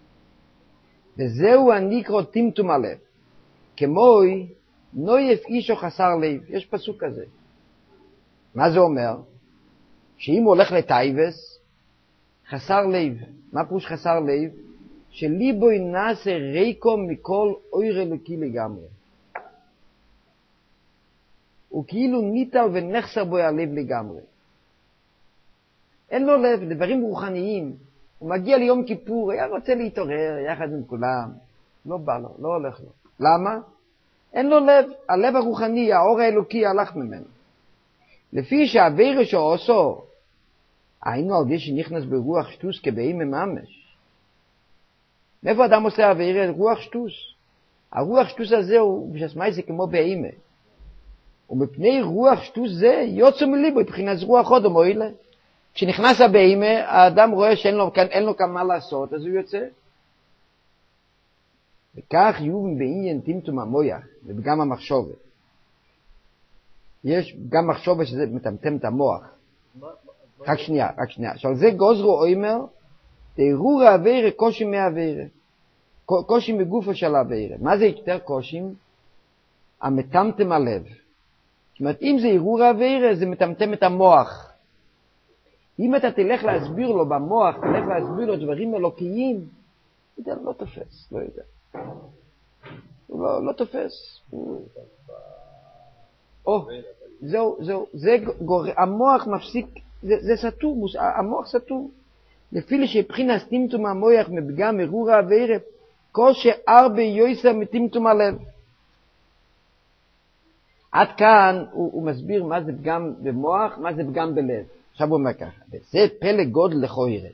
S1: וזהו הנקרא טמטום הלב. כמוי נויף איש או חסר לב. יש פסוק כזה. מה זה אומר? שאם הוא הולך לטייבס, חסר לב. מה פירוש חסר לב? שליבו נעשה ריקו מכל אויר אלוקי לגמרי. הוא כאילו ניטל ונחסר בו הלב לגמרי. אין לו לב לדברים רוחניים. הוא מגיע ליום כיפור, היה רוצה להתעורר יחד עם כולם. לא בא לו, לא הולך לו. למה? אין לו לב. הלב הרוחני, האור האלוקי הלך ממנו. לפי שהעבירה שעושו, היינו על זה שנכנס ברוח שטוס כבאים מממש. מאיפה אדם עושה עבירה? רוח שטוס. הרוח שטוס הזה הוא בשסמאי זה כמו באימה. ומפני רוח שטוס זה יוצא מליבו, מבחינת רוח עוד המועילה. כשנכנס הבאימה, האדם רואה שאין לו, אין לו כמה לעשות, אז הוא יוצא. וכך יהיו בעניין טמטום המויח, וגם המחשבה. יש גם מחשבה שזה מטמטם את המוח. רק שנייה, רק שנייה. שעל זה גוזרו אומר, תארור העבירה קושי מהעבירה. קושי מגופו של העבירה. מה זה יותר קושים? המטמטם הלב. זאת אומרת, אם זה ערעור העבירה, זה מטמטם את המוח. אם אתה תלך להסביר לו במוח, תלך להסביר לו דברים אלוקיים, יודע, לא תופס, לא יודע. הוא לא, לא תופס. או, זהו, זהו, זה גורם, המוח מפסיק, זה, זה סתום, המוח סתום. לפי שבחינת טמטום המוח מפגם ערעור העבירה, קושי הרבה יויסר מטמטום הלב. עד כאן הוא, הוא מסביר מה זה פגם במוח, מה זה פגם בלב. עכשיו הוא אומר ככה, וזה פלא גודל לכוירה.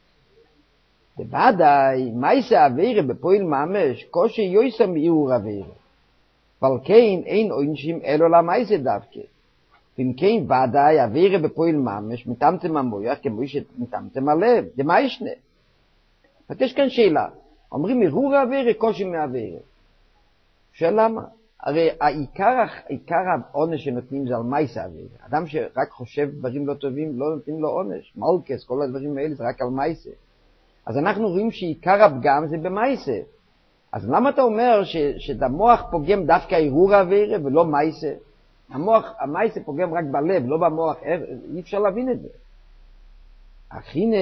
S1: ובוודאי, מה יעשה עבירה בפועל ממש, קושי יויסר מערעור העבירה. אבל כן אין עונשים אלו למה יעשה דווקא. ואם כן ודאי עבירה בפועל ממש, מטמטם המוח כמו שמטמטם הלב. זה מה ישנה? יש כאן שאלה. אומרים ערעור העבירה, קושי מהעבירה. שאלה למה? הרי העיקר, העיקר העונש שנותנים זה על מייסה עבירה. אדם שרק חושב דברים לא טובים, לא נותנים לו עונש. מלכס, כל הדברים האלה זה רק על מייסה. אז אנחנו רואים שעיקר הפגם זה במייסה. אז למה אתה אומר ש, שהמוח פוגם דווקא ערעור העבירה ולא מייסה? המוח, המייסה פוגם רק בלב, לא במוח. אי אפשר להבין את זה. אך הנה,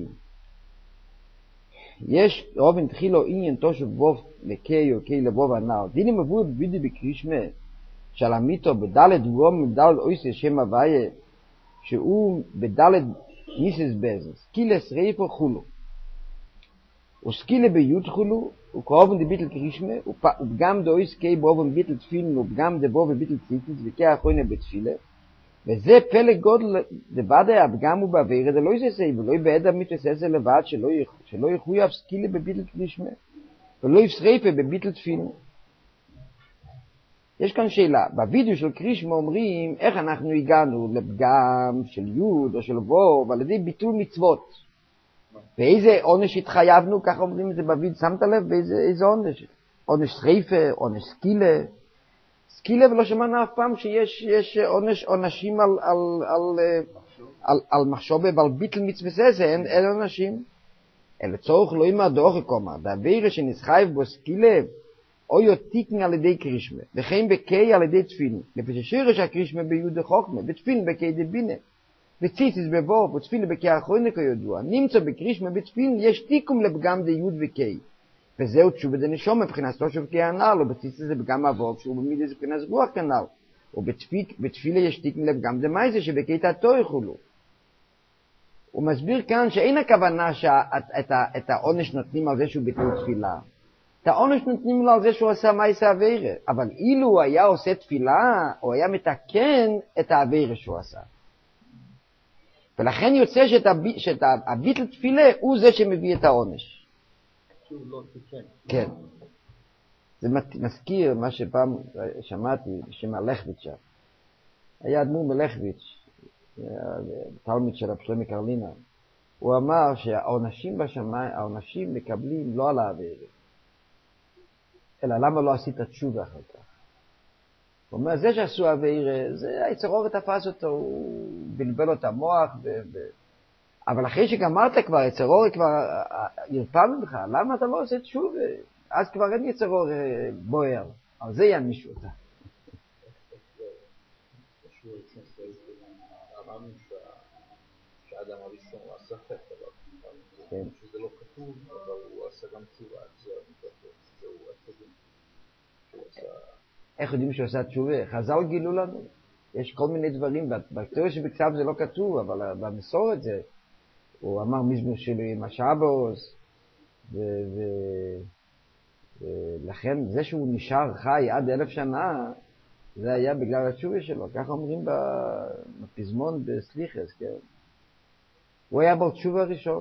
S1: יש רוב התחילו עניין תושב בוב לקי או קי לבוב הנער. דיני מבוא בבידי בקרישמה של המיתו בדלת וום בדלת אויסי שם הוויה שהוא בדלת ניסס בזס. סקילס רייפו חולו. וסקילה ביוד חולו וקרובן דביטל קרישמה ופגם דאויס קי בובן ביטל תפילן ופגם דבובן ביטל ציטנס וקי האחרונה בתפילה. וזה פלא גודל דוודאי הפגם הוא בעבירה, זה לא יססה, ולא יבעד המתססה לבד, שלא, שלא יחויב סקילה בביטל קרישמה, ולא יפשרפה בביטל תפילין. יש כאן שאלה, בווידאו של קרישמה אומרים, איך אנחנו הגענו לפגם של יוד או של וו, על ידי ביטול מצוות. ואיזה עונש התחייבנו, כך אומרים את זה בווידאו, שמת לב באיזה עונש? עונש שריפה, עונש סקילה. סקילה ולא שמענו אף פעם שיש יש עונש עונשים על על על על, על מחשבה ועל ביטל מצווה זה אין אין עונשים. אלא צורך לא ימה דוח קומה, דעבירה שנסחייב בו סקילה או יותיקן על ידי קרישמה, וכן בקי על ידי תפילין. לפי ששירש הקרישמה ביהודה חוכמה, ותפילין בקי דבינה, וציציס בבוב, ותפילין בקי האחרונה כידוע. נמצא בקרישמה בתפילין יש תיקום לפגם דיוד וקי. וזהו תשובה דנשום מבחינת תושב כהנ"ל, ובציץ זה בגם אבוב שהוא במידה זה מבחינת רוח כנ"ל. ובתפילה יש תיקון לב גם דמייזה שבקייתתו יחולו. הוא מסביר כאן שאין הכוונה שאת העונש נותנים על זה שהוא ביטל תפילה. את העונש נותנים לו על זה שהוא עשה מייסה עבירה. אבל אילו הוא היה עושה תפילה, הוא היה מתקן את העבירה שהוא עשה. ולכן יוצא שהביטל תפילה הוא זה שמביא את העונש. כן. זה מזכיר מה שפעם שמעתי בשם הלכביץ'. היה אדמו"ר מלכביץ', תלמיד של רב שלמה קרלינה. הוא אמר שהעונשים בשמיים, העונשים מקבלים לא על העבירה. אלא למה לא עשית תשובה אחר כך? הוא אומר, זה שעשו עבירה, זה היצר אור תפס אותו, הוא בלבל לו את המוח, ו... ו... אבל אחרי שגמרת כבר, יצר אור כבר ירפא ממך, למה אתה לא עושה תשובה? אז כבר אין יצר אור בוער, אבל זה יענישו אותה.
S3: אמרנו שהאדם הראשון הוא עשה חטא, אבל שזה לא כתוב, אבל הוא עשה גם תשובה, זה הוא התשובה שהוא עשה.
S1: איך יודעים שהוא עשה תשובה? חז"ל גילו לנו. יש כל מיני דברים, בתיאוריה שבכתב זה לא כתוב, אבל במסורת זה, הוא אמר מזמור שלי עם השבוס, ולכן זה שהוא נשאר חי עד אלף שנה, זה היה בגלל התשובה שלו, ככה אומרים בפזמון בסליחס, כן? הוא היה בו תשובה ראשון.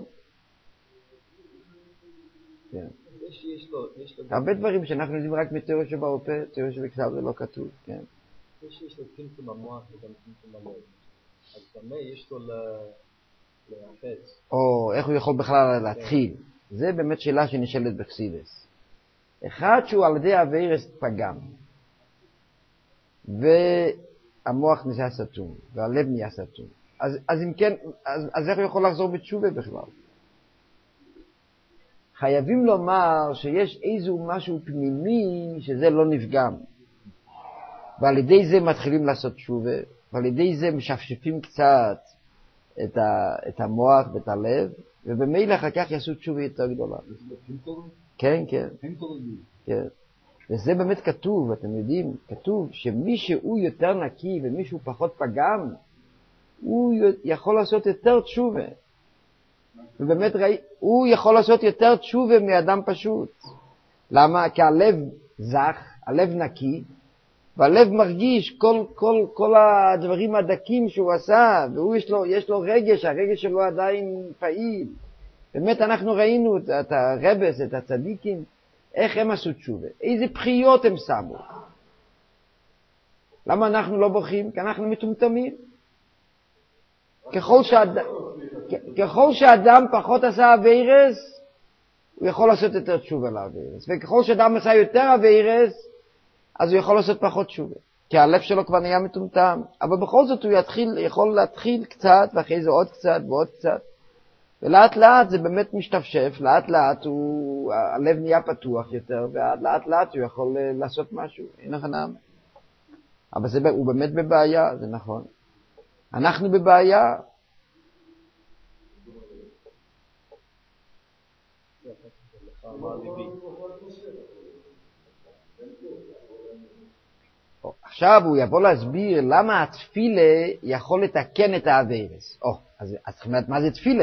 S1: כן. הרבה דברים שאנחנו יודעים רק בתיאוריה שבעל פה, תיאוריה שבכתב זה לא כתוב, כן.
S3: זה שיש לו טמטום המוח וגם טמטום הלב, אז במה יש לו להחץ?
S1: או איך הוא יכול בכלל להתחיל? זה באמת שאלה שנשאלת בחסידות. אחד שהוא על ידי עבירה פגם, והמוח נהיה סתום, והלב נהיה סתום. אז, אז אם כן, אז, אז איך הוא יכול לחזור בתשובה בכלל? חייבים לומר שיש איזו משהו פנימי שזה לא נפגם. ועל ידי זה מתחילים לעשות תשובה, ועל ידי זה משפשפים קצת את, ה, את המוח ואת הלב, ובמילא אחר כך יעשו תשובה יותר גדולה. כן, כן. כן. וזה באמת כתוב, אתם יודעים, כתוב שמי שהוא יותר נקי ומי שהוא פחות פגם, הוא יכול לעשות יותר תשובה. ובאמת ראי, הוא יכול לעשות יותר תשובה מאדם פשוט. למה? כי הלב זך, הלב נקי, והלב מרגיש כל, כל, כל הדברים הדקים שהוא עשה, והוא יש לו, יש לו רגש, הרגש שלו עדיין פעיל. באמת אנחנו ראינו את, את הרבס, את הצדיקים, איך הם עשו תשובה, איזה בחיות הם שמו. למה אנחנו לא בוכים? כי אנחנו מטומטמים. ככל שאדם, ככל שאדם פחות עשה עבירס, הוא יכול לעשות יותר תשובה לעבירס. וככל שאדם עשה יותר עבירס, אז הוא יכול לעשות פחות תשובה. כי הלב שלו כבר נהיה מטומטם. אבל בכל זאת הוא יתחיל, יכול להתחיל קצת, ואחרי זה עוד קצת ועוד קצת. ולאט לאט זה באמת משתפשף, לאט לאט הוא, הלב נהיה פתוח יותר, ולאט לאט הוא יכול לעשות משהו. אין הכנם. אבל זה, הוא באמת בבעיה, זה נכון. אנחנו בבעיה. עכשיו הוא יבוא להסביר למה התפילה יכול לתקן את העבירס. או, אז צריכים לדעת מה זה תפילה.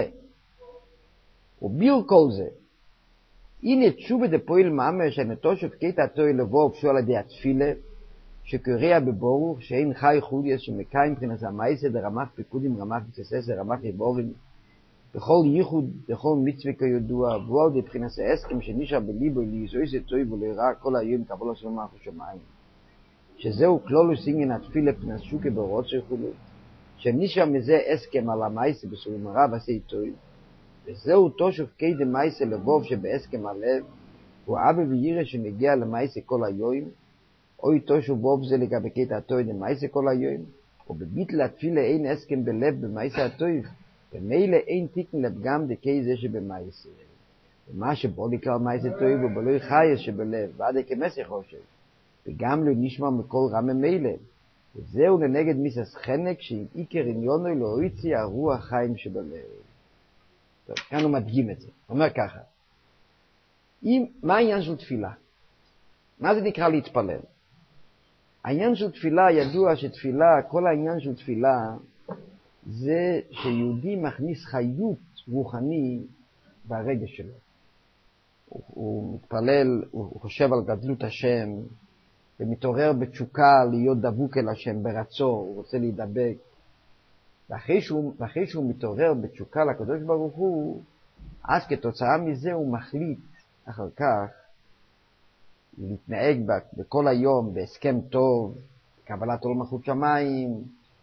S1: וביר כל זה, הנה תשובה דפועל ממש, הנתו שפקית התוי לבוא פשוע על ידי התפילה, שקורא בברוך שאין חי חוליאס שמקיים מבחינת המייסה דרמח פיקודים, רמח בצסס, רמח יבורים, בכל ייחוד, בכל מצווה כידוע, והוא על מבחינת ההסכם שנשאר בליבו ליזוי זה טוב ולרע כל היום קבול השלום מאחו שמיים. שזהו כלולוס עניין התפילה פנס שוקה ברורות שחולו, שנשאר מזה הסכם על המייסה בסורים הרב עשי טוב, וזהו תושב כדי מייסה לבוב שבהסכם הלב, הוא אבא וירא שנגיע למייסה כל היום, אוי תושב בוב זה לגבי קטע הטוב למייסה כל היום, ובביטל התפילה אין הסכם בלב במייסה הטוב, ומילא אין תיקן לפגם דקי זה שבמייסה. ומה שבו נקרא מייסה טוב ובלוי חייס שבלב, ועד כמסך חושב, וגם לא נשמע מכל רם ממילא. וזהו לנגד מיסס חנק שאם עיקר עניונו לא הוציא הרוח חיים שבלב. טוב, כאן הוא מדגים את זה. הוא אומר ככה, אם, מה העניין של תפילה? מה זה נקרא להתפלל? העניין של תפילה, ידוע שתפילה, כל העניין של תפילה, זה שיהודי מכניס חיות רוחני ברגש שלו. הוא, הוא מתפלל, הוא חושב על גדלות השם, ומתעורר בתשוקה להיות דבוק אל השם ברצו, הוא רוצה להידבק. ואחרי שהוא, ואחרי שהוא מתעורר בתשוקה לקדוש ברוך הוא, אז כתוצאה מזה הוא מחליט אחר כך להתנהג בכל היום בהסכם טוב, קבלת עול מלכות שמיים,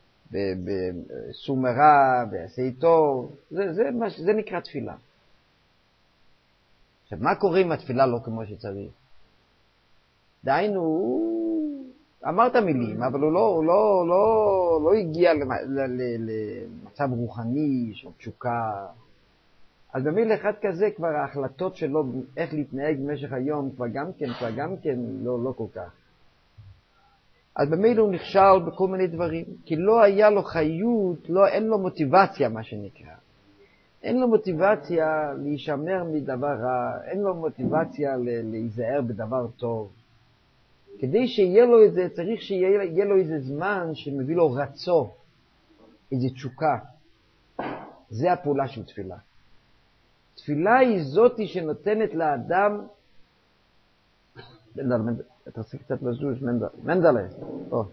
S1: בסור מרע, בעשי טוב. זה, זה, זה נקרא תפילה. עכשיו, מה קורה אם התפילה לא כמו שצריך? דהיינו, אמר את המילים, אבל הוא לא, הוא לא, לא, לא הגיע למצב רוחני של תשוקה. אז במיל אחד כזה כבר ההחלטות שלו איך להתנהג במשך היום כבר גם כן, כבר גם כן לא, לא כל כך. אז במיל הוא נכשל בכל מיני דברים, כי לא היה לו חיות, לא, אין לו מוטיבציה מה שנקרא. אין לו מוטיבציה להישמר מדבר רע, אין לו מוטיבציה להיזהר בדבר טוב. כדי שיהיה לו את זה, צריך שיהיה לו איזה זמן שמביא לו רצו, איזה תשוקה. זה הפעולה של תפילה. תפילה היא זאתי שנותנת לאדם, מנדל, מנדל, אתה רוצה קצת לזוז, מנדל, מנדלה, או.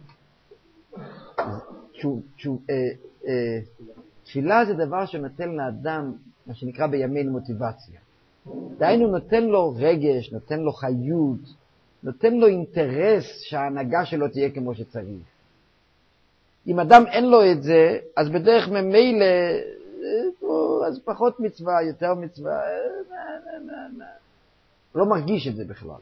S1: תפילה זה דבר שנותן לאדם, מה שנקרא בימין מוטיבציה. דהיינו נותן לו רגש, נותן לו חיות, נותן לו אינטרס שההנהגה שלו תהיה כמו שצריך. אם אדם אין לו את זה, אז בדרך ממילא, אז פחות מצווה, יותר מצווה, לא מרגיש את זה בכלל.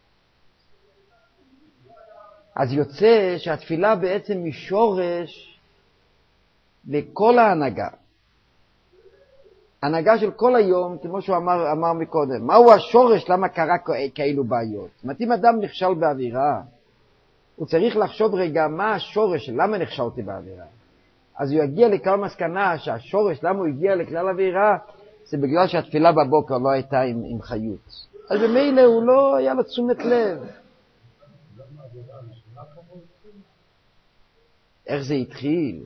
S1: אז יוצא שהתפילה בעצם משורש לכל ההנהגה. הנהגה של כל היום, כמו שהוא אמר, אמר מקודם, מהו השורש למה קרה כאלו בעיות? זאת אומרת, אם אדם נכשל באווירה, הוא צריך לחשוב רגע מה השורש, למה נכשלתי באווירה. אז הוא יגיע לכלל מסקנה שהשורש, למה הוא הגיע לכלל אווירה, זה בגלל שהתפילה בבוקר לא הייתה עם, עם חיות. אז במילא הוא לא היה לו תשומת לב. איך זה התחיל?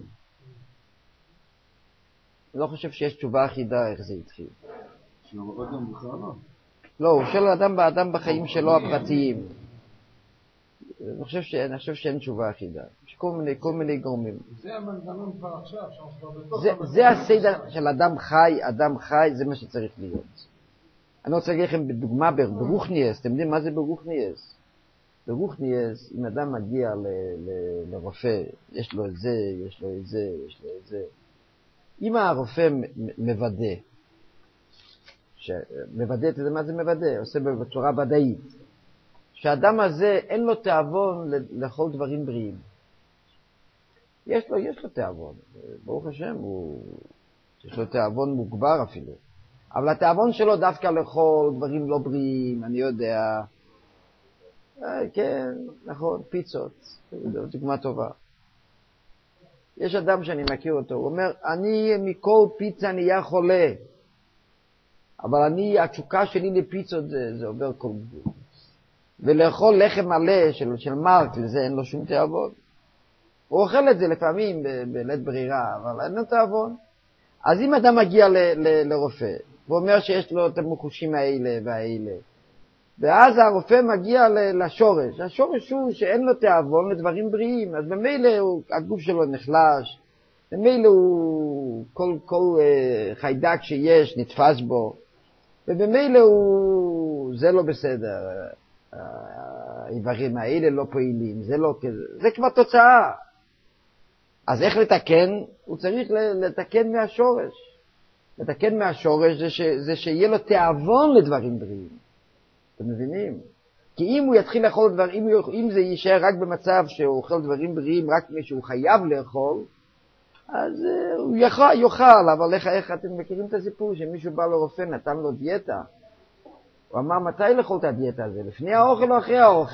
S1: אני לא חושב שיש תשובה אחידה איך זה התחיל.
S4: של אדם בכלל לא?
S1: לא, הוא שואל אדם באדם בחיים שלו הפרטיים. אני חושב, ש... אני חושב שאין תשובה אחידה. יש כל מיני, כל מיני גורמים.
S4: זה המנגנון כבר עכשיו,
S1: זה, זה הסדר של אדם חי, אדם חי, זה מה שצריך להיות. אני רוצה להגיד לכם בדוגמה ברוכניאס, אתם יודעים מה זה ברוכניאס? ברוכניאס, אם אדם מגיע ל... ל... לרופא, יש לו את זה, יש לו את זה, יש לו את זה. אם הרופא מוודא, שמוודא, אתה יודע מה זה מוודא? עושה בצורה ודאית. שהאדם הזה אין לו תאבון לכל דברים בריאים. יש לו, יש לו תאבון. ברוך השם, הוא, יש לו תאבון מוגבר אפילו. אבל התאבון שלו דווקא לכל דברים לא בריאים, אני יודע. כן, נכון, פיצות. זו דוגמה טובה. יש אדם שאני מכיר אותו, הוא אומר, אני מכל פיצה נהיה חולה. אבל אני, התשוקה שלי לפיצות זה, זה עובר כל גבול. ולאכול לחם מלא של, של מרק, לזה אין לו שום תאבון. הוא אוכל את זה לפעמים בלית ברירה, אבל אין לו תאבון. אז אם אדם מגיע ל, ל, לרופא, הוא אומר שיש לו את המחושים האלה והאלה, ואז הרופא מגיע ל, לשורש. השורש הוא שאין לו תאבון לדברים בריאים, אז במילא הוא, הגוף שלו נחלש, במילא הוא, כל, כל uh, חיידק שיש נתפס בו, ובמילא הוא, זה לא בסדר. האיברים האלה לא פעילים, זה לא כזה, זה כבר תוצאה. אז איך לתקן? הוא צריך לתקן מהשורש. לתקן מהשורש זה, ש, זה שיהיה לו תאבון לדברים בריאים. אתם מבינים? כי אם הוא יתחיל לאכול דברים, אם, אם זה יישאר רק במצב שהוא אוכל דברים בריאים רק מי שהוא חייב לאכול, אז uh, הוא יאכל, יאכל, אבל איך, איך אתם מכירים את הסיפור שמישהו בא לרופא, נתן לו דיאטה, הוא אמר, מתי לאכול את הדיאטה הזה? לפני האוכל או אחרי האוכל?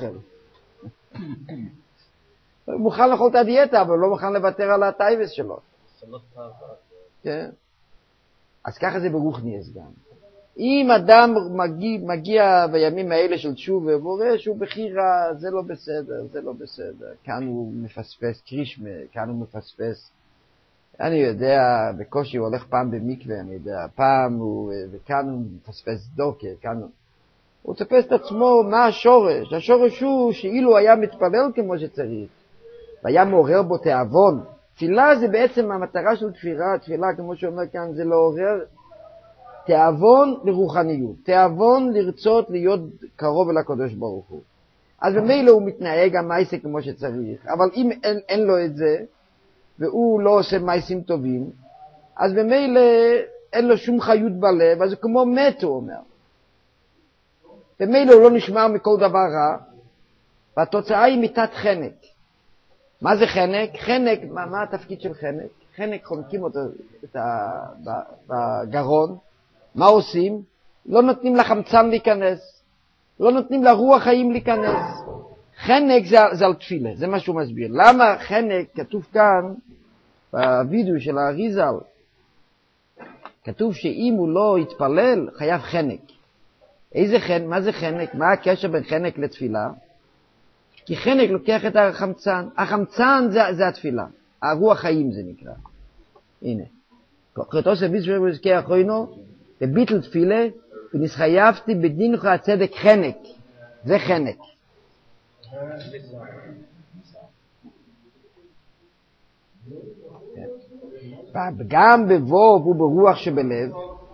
S1: הוא מוכן לאכול את הדיאטה, אבל הוא לא מוכן לוותר על הטייבס שלו. כן. אז ככה זה ברוכניאס גם. אם אדם מגיע, מגיע בימים האלה של תשובה, והוא רואה שהוא בחירה, זה לא בסדר, זה לא בסדר. כאן הוא מפספס קרישמה, כאן הוא מפספס. אני יודע, בקושי הוא הולך פעם במקווה, אני יודע, פעם הוא, וכאן הוא מפספס דוקה, כאן הוא... הוא תפס את עצמו מה השורש. השורש הוא שאילו היה מתפלל כמו שצריך, והיה מעורר בו תאבון. תפילה זה בעצם המטרה של תפילה, תפילה כמו שאומר כאן, זה לעורר תאבון לרוחניות, תאבון לרצות להיות קרוב אל הקדוש ברוך הוא. אז במילא הוא מתנהג המייסה כמו שצריך, אבל אם אין, אין לו את זה, והוא לא עושה מייסים טובים, אז במילא אין לו שום חיות בלב, אז זה כמו מת, הוא אומר. במילא הוא לא נשמר מכל דבר רע, והתוצאה היא מיטת חנק. מה זה חנק? חנק, מה, מה התפקיד של חנק? חנק חונקים אותו את ה, בגרון. מה עושים? לא נותנים לחמצן להיכנס. לא נותנים לרוח חיים להיכנס. חנק זה, זה על תפילה, זה מה שהוא מסביר. למה חנק, כתוב כאן, בווידאו של האריזל, כתוב שאם הוא לא יתפלל, חייב חנק. איזה חנק? מה זה חנק? מה הקשר בין חנק לתפילה? כי חנק לוקח את החמצן. החמצן זה, זה התפילה. הרוח חיים זה נקרא. הנה. כוחתו סביס ובזכי אחרינו, בביטל תפילה, ונסחייבתי בדינך הצדק חנק. זה חנק. גם בבוא וברוח שבלב,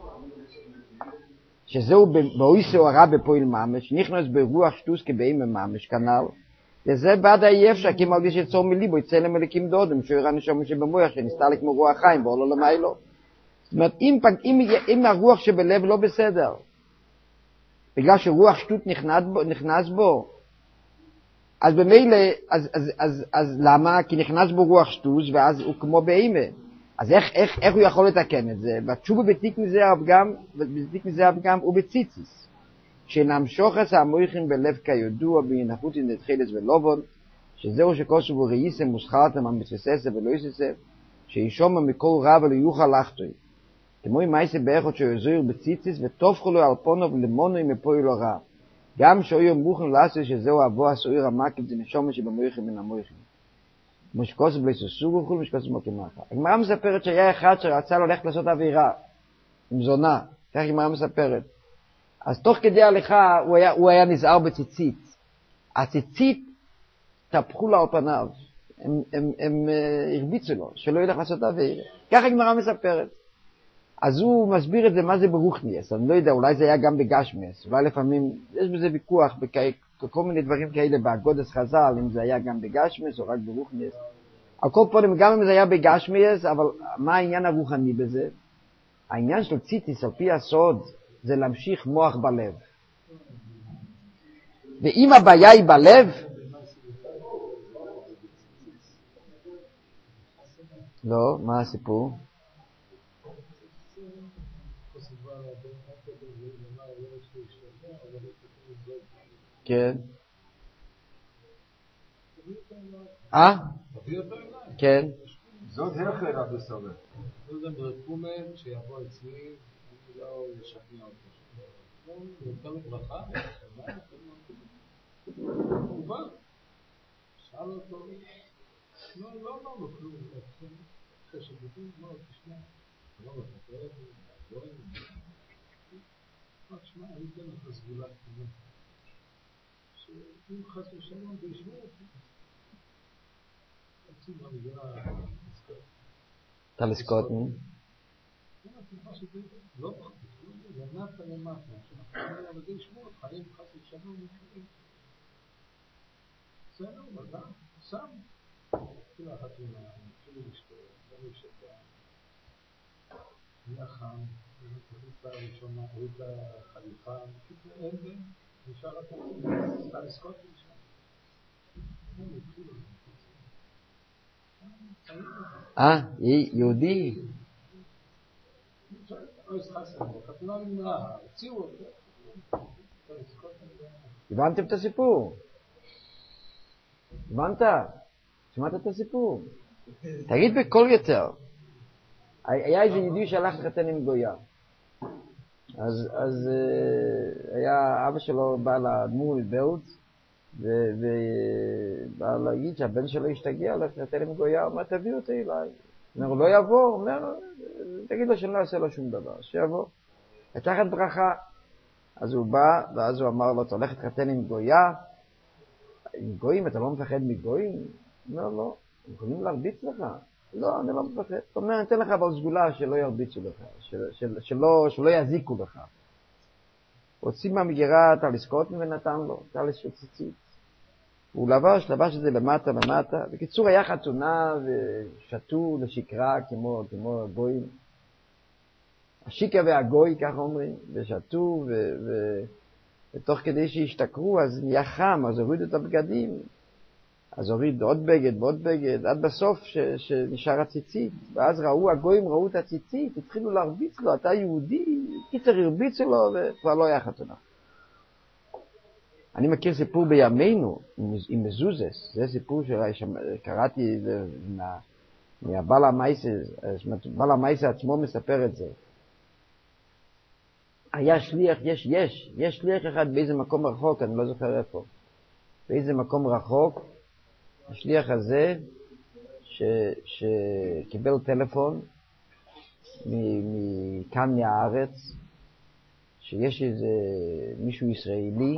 S1: שזהו באויסה או הרע בפועל ממש, נכנס ברוח שטוס כבאים ממש, כנל, וזה בעד אי אפשר, כי מרגיש יצור מליבו, יצא למליקים דודם, שירה נשום שבמוח, שנסתלק מרוח חיים, ואולו למיילו. זאת אומרת, אם, אם, אם הרוח שבלב לא בסדר, בגלל שרוח שטות נכנס בו, נכנס בו אז במילא, אז, אז, אז, אז למה? כי נכנס בו רוח שטוס, ואז הוא כמו באימה. אז איך, איך, איך הוא יכול לתקן את זה? בתשובה בתיק מזה הפגם, בתיק מזה הפגם הוא בציציס. שנמשוכס המויכים בלב כידוע, בהנחות עם נתחילס ולובון, שזהו שכוסו וראיסם מוסחרתם המתפססה ולא יססה, שישום מכל רע ולא יוכל לחתוי. כמו אם מייסה באחות שיוזר בציציס, ותופכו לו על פונו ולמונו אם אפוי לו רע. גם שאויר מוכן לעשות שזהו אבו הסועיר המקיף זה נשום שבמויכים מן המויכים. כמו שכוסו בלי סוסוג וכול ושכוסו מותמחה. הגמרא מספרת שהיה אחד שרצה לו ללכת לעשות אווירה, עם זונה, כך הגמרא מספרת. אז תוך כדי הליכה הוא היה, הוא היה נזהר בציצית. הציצית תפחו לה על פניו, הם, הם, הם הרביצו לו, שלא ילך לעשות אווירה. כך הגמרא מספרת. אז הוא מסביר את זה, מה זה ברוכניאס, אני לא יודע, אולי זה היה גם בגשמיאס, אולי לפעמים, יש בזה ויכוח, בכל מיני דברים כאלה, באגודס חז"ל, אם זה היה גם בגשמיאס או רק ברוכניאס. על כל פנים, גם אם זה היה בגשמיאס, אבל מה העניין הרוחני בזה? העניין של ציטיס, על פי הסוד, זה להמשיך מוח בלב. ואם הבעיה היא בלב, לא, מה הסיפור? כן. אה? כן.
S2: זאת הכר עד הסבב.
S4: לא יודע, ברקומן שיבוא אצלי, לא ישכנע אותו. לא, יותר לברכה, הוא בא. שאל אותו, לא, לא אמר לו כלום. אחרי שבוטים, לא, תשמע. לא, אתה תראה, לא, לא, תשמע, אני אתן לך סגולה כתובה. שאם חס ושלום וישמע אותי, רוצים במגרה לסקוט.
S1: אתה לסקוטן?
S4: לא בחצי, למטה למטה, שאנחנו אבל זה ישמע אותך, אם חס ושלום מתחילים. בסדר, מדע, שם. התחילה החתונה, התחילו לשתות, התחילו לשתה. נהיה חם, רותה הראשונה, רותה חליפה, אין בין. נשאר אתה, אתה לסקוט ונשאר.
S1: אה, יהודי. הבנתם את הסיפור? הבנת? שמעת את הסיפור? תגיד בכל יותר. היה איזה יהודי שהלך לחתן עם גויה. אז, אז uh, היה אבא שלו בא לאדמו"ר מבלז, ובא להגיד שהבן שלו השתגע, לחתן עם גויה, הוא אומר, תביא אותי אליי. הוא אומר, לא יבוא, הוא אומר, תגיד לו שאני לא אעשה לו שום דבר, שיבוא. לקחת ברכה. אז הוא בא, ואז הוא אמר לו, אתה הולך להתחתן עם גויה, עם גויים, אתה לא מפחד מגויים? הוא אומר, לא, הם יכולים להרביץ לך. לא, אני לא מפחד. זאת אומרת, אני אתן לך אבל סגולה שלא ירביצו לך, של, של, שלא, שלא יזיקו לך. הוציא מהמגירה טליסקוטים ונתן לו, טליס של ציצית. הוא לבש, לבש את זה למטה, למטה. בקיצור, היה חתונה ושתו לשקרה כמו, כמו גויים. השיקה והגוי, כך אומרים, ושתו, ו... ו... ותוך כדי שהשתכרו, אז נהיה חם, אז הורידו את הבגדים, אז הוריד עוד בגד ועוד בגד, עד בסוף ש, שנשאר הציצית, ואז ראו, הגויים ראו את הציצית, התחילו להרביץ לו, אתה יהודי, קיצר הרביצו לו, וכבר לא היה חתונה. אני מכיר סיפור בימינו, עם מזוזס, זה סיפור שקראתי מה, מהבעל המייסה, בעל המייסה עצמו מספר את זה. היה שליח, יש, יש, יש שליח אחד באיזה מקום רחוק, אני לא זוכר איפה, באיזה מקום רחוק, השליח הזה ש, שקיבל טלפון מכאן מהארץ, שיש איזה מישהו ישראלי,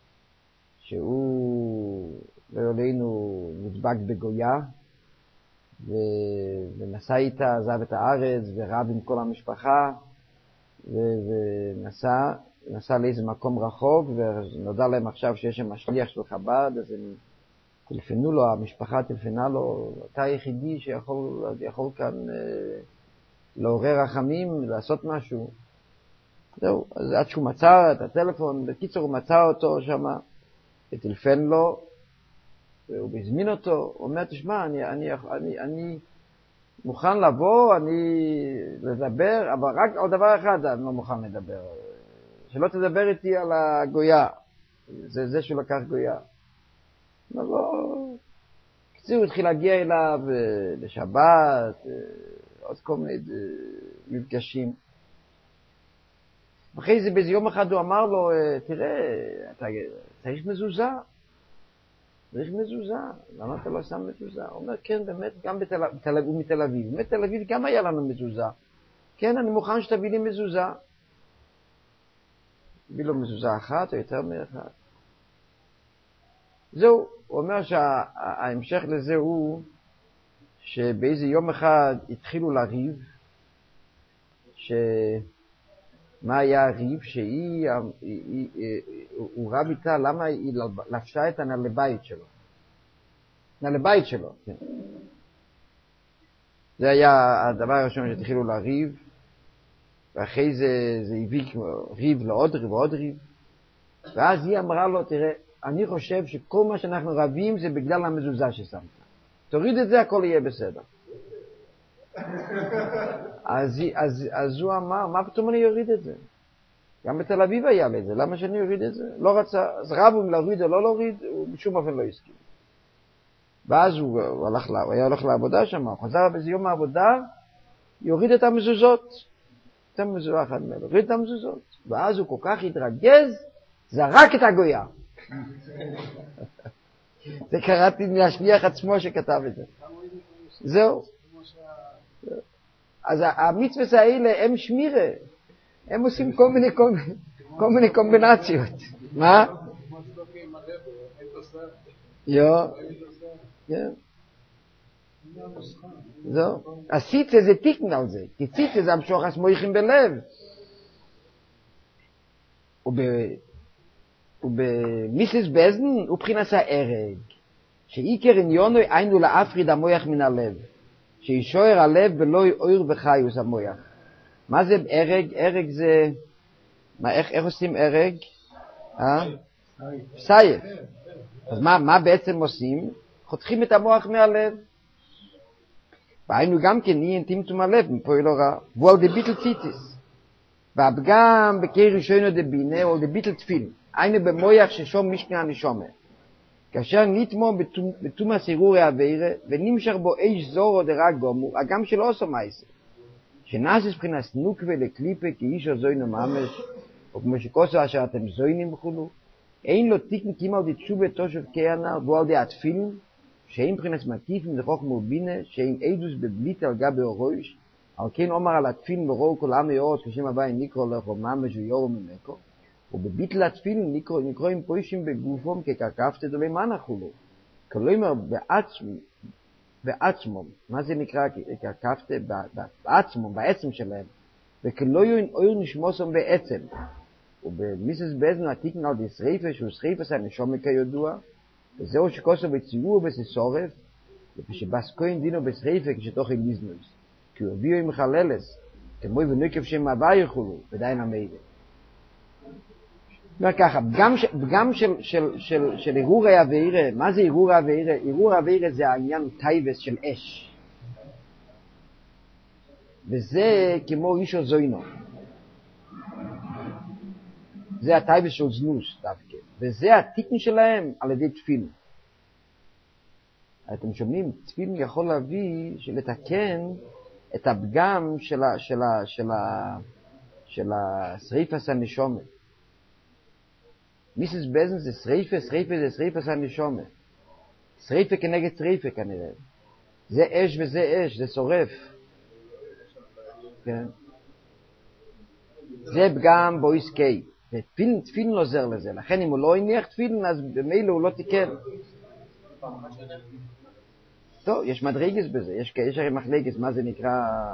S1: שהוא לא יודענו נדבק בגויה, ו... ונסע איתה, עזב את הארץ, ורב עם כל המשפחה, ו... ונסע, נסע לאיזה מקום רחוק, ונודע להם עכשיו שיש שם השליח של חב"ד, אז הם טלפנו לו, המשפחה טלפנה לו, אתה היחידי שיכול יכול כאן אה, לעורר רחמים, לעשות משהו. זהו, אז עד שהוא מצא את הטלפון, בקיצור הוא מצא אותו שם, וטלפן לו, והוא הזמין אותו, הוא אומר, תשמע, אני, אני, אני, אני מוכן לבוא, אני לדבר, אבל רק על דבר אחד אני לא מוכן לדבר, שלא תדבר איתי על הגויה, זה זה שהוא לקח גויה. לא, לא, קציר, הוא התחיל להגיע אליו לשבת, עוד כל מיני מפגשים. אחרי זה באיזה יום אחד הוא אמר לו, תראה, אתה צריך מזוזה, צריך מזוזה, למה אתה לא שם מזוזה? הוא אומר, כן, באמת, גם בתל, בתל, הוא מתל אביב, מתל אביב גם היה לנו מזוזה. כן, אני מוכן שתביא לי מזוזה. תביא לו מזוזה אחת או יותר מאחת. זהו, הוא אומר שההמשך לזה הוא, שבאיזה יום אחד התחילו לריב, ש... מה היה הריב? שהיא, היא, היא, היא, הוא רב איתה, למה היא לבשה את הנעלי בית שלו. נעלי בית שלו, כן. זה היה הדבר הראשון שהתחילו לריב, ואחרי זה, זה הביא ריב לעוד ריב ועוד ריב, ואז היא אמרה לו, תראה, אני חושב שכל מה שאנחנו רבים זה בגלל המזוזה ששמת. תוריד את זה, הכל יהיה בסדר. אז, אז, אז הוא אמר, מה פתאום אני יוריד את זה? גם בתל אביב היה לזה, למה שאני יוריד את זה? לא רצה, אז רבו אם להוריד או לא להוריד, הוא בשום אופן לא הסכים. ואז הוא, הוא, הלך, הוא היה הולך לעבודה שם, הוא חזר באיזה יום העבודה, יוריד את המזוזות. את המזוזה אחת מהם, יוריד את המזוזות. ואז הוא כל כך התרגז, זרק את הגויה. זה קראתי מהשליח עצמו שכתב את זה. זהו. אז המצוות האלה הם שמירה, הם עושים כל מיני, כל, כל מיני קומבינציות. מה? יו. זהו. הסיצה זה תיקן על זה, כי ציצה זה המשוך הסמויכים בלב. ובמיסס בזן הוא בחינס ההרג, שעיקר עניונו היינו להפריד המויח מן הלב. שישוער הלב ולא יאור וחיוס המויח. מה זה הרג? הרג זה... מה, איך, איך עושים הרג? אה? סייף. אז מה, מה בעצם עושים? חותכים את המוח מהלב. והיינו גם כן נהיה טמטום הלב, מפה לא רע. והוא על דה ביטל ציטיס. והפגם בקי ראשונו דה בינה, או דה ביטל תפיל. היינו במויח ששום משכנה נשומה. כאשר נתמו בתום הסירורי הווירה, ונמשך בו איש זורו דרק גומו, הגם שלא עושה מייסה. שנעשס בחינס נוקווה לקליפה כאיש או זוינו ממש, או כמו שכוסו אשר אתם זוינים וכולו, אין לו תיקן כימה עוד תשובה תושב כהנר, בו על די התפילין, שאין בחינס מקיפים לחוך מובינה, שאין עדוס בבליט על גבי הראש, על כן אומר על התפילין ורואו כל עם יורות, כשם הבא נקרא לכו ממש ויורו ממקו, ובביטל התפילין נקראים פוישים בגופם כקרקפת דולי מה נחולו. כלומר בעצמו, בעצמו, מה זה נקרא כקרקפת? בעצמו, בעצם שלהם. וכלומר אור נשמוסם בעצם. ובמיסס בזנו התיקן על די שריפה, שהוא שריפה זה נשומק כידוע, וזהו שכוסו בציור בסיסורף, ושבסקוין דינו בשריפה כשתוך אליזנוס. כי הוא הביאו עם חללס, כמו ונקב שם הבא יכולו, ודיין המיילה. אומר ככה, פגם של ערעור העבירה, מה זה ערעור העבירה? ערעור העבירה זה העניין טייבס של אש. וזה כמו איש או זוינו. זה הטייבס של זנוס דווקא. וזה התיקון שלהם על ידי תפילין. אתם שומעים, תפילין יכול להביא, לתקן את הפגם של ה... של ה... של ה... של השריפס הנשומה. מיסס בזן זה שריפה, שריפה זה שריפס הנשומה. שריפה כנגד שריפה כנראה. זה אש וזה אש, זה שורף. כן. זה פגם בויס קי. ותפילין, תפילין לא עוזר לזה. לכן אם הוא לא הניח תפילין, אז במילא הוא לא תיקן. טוב, יש מדרגס בזה. יש, יש הרי מחלקס, מה זה נקרא...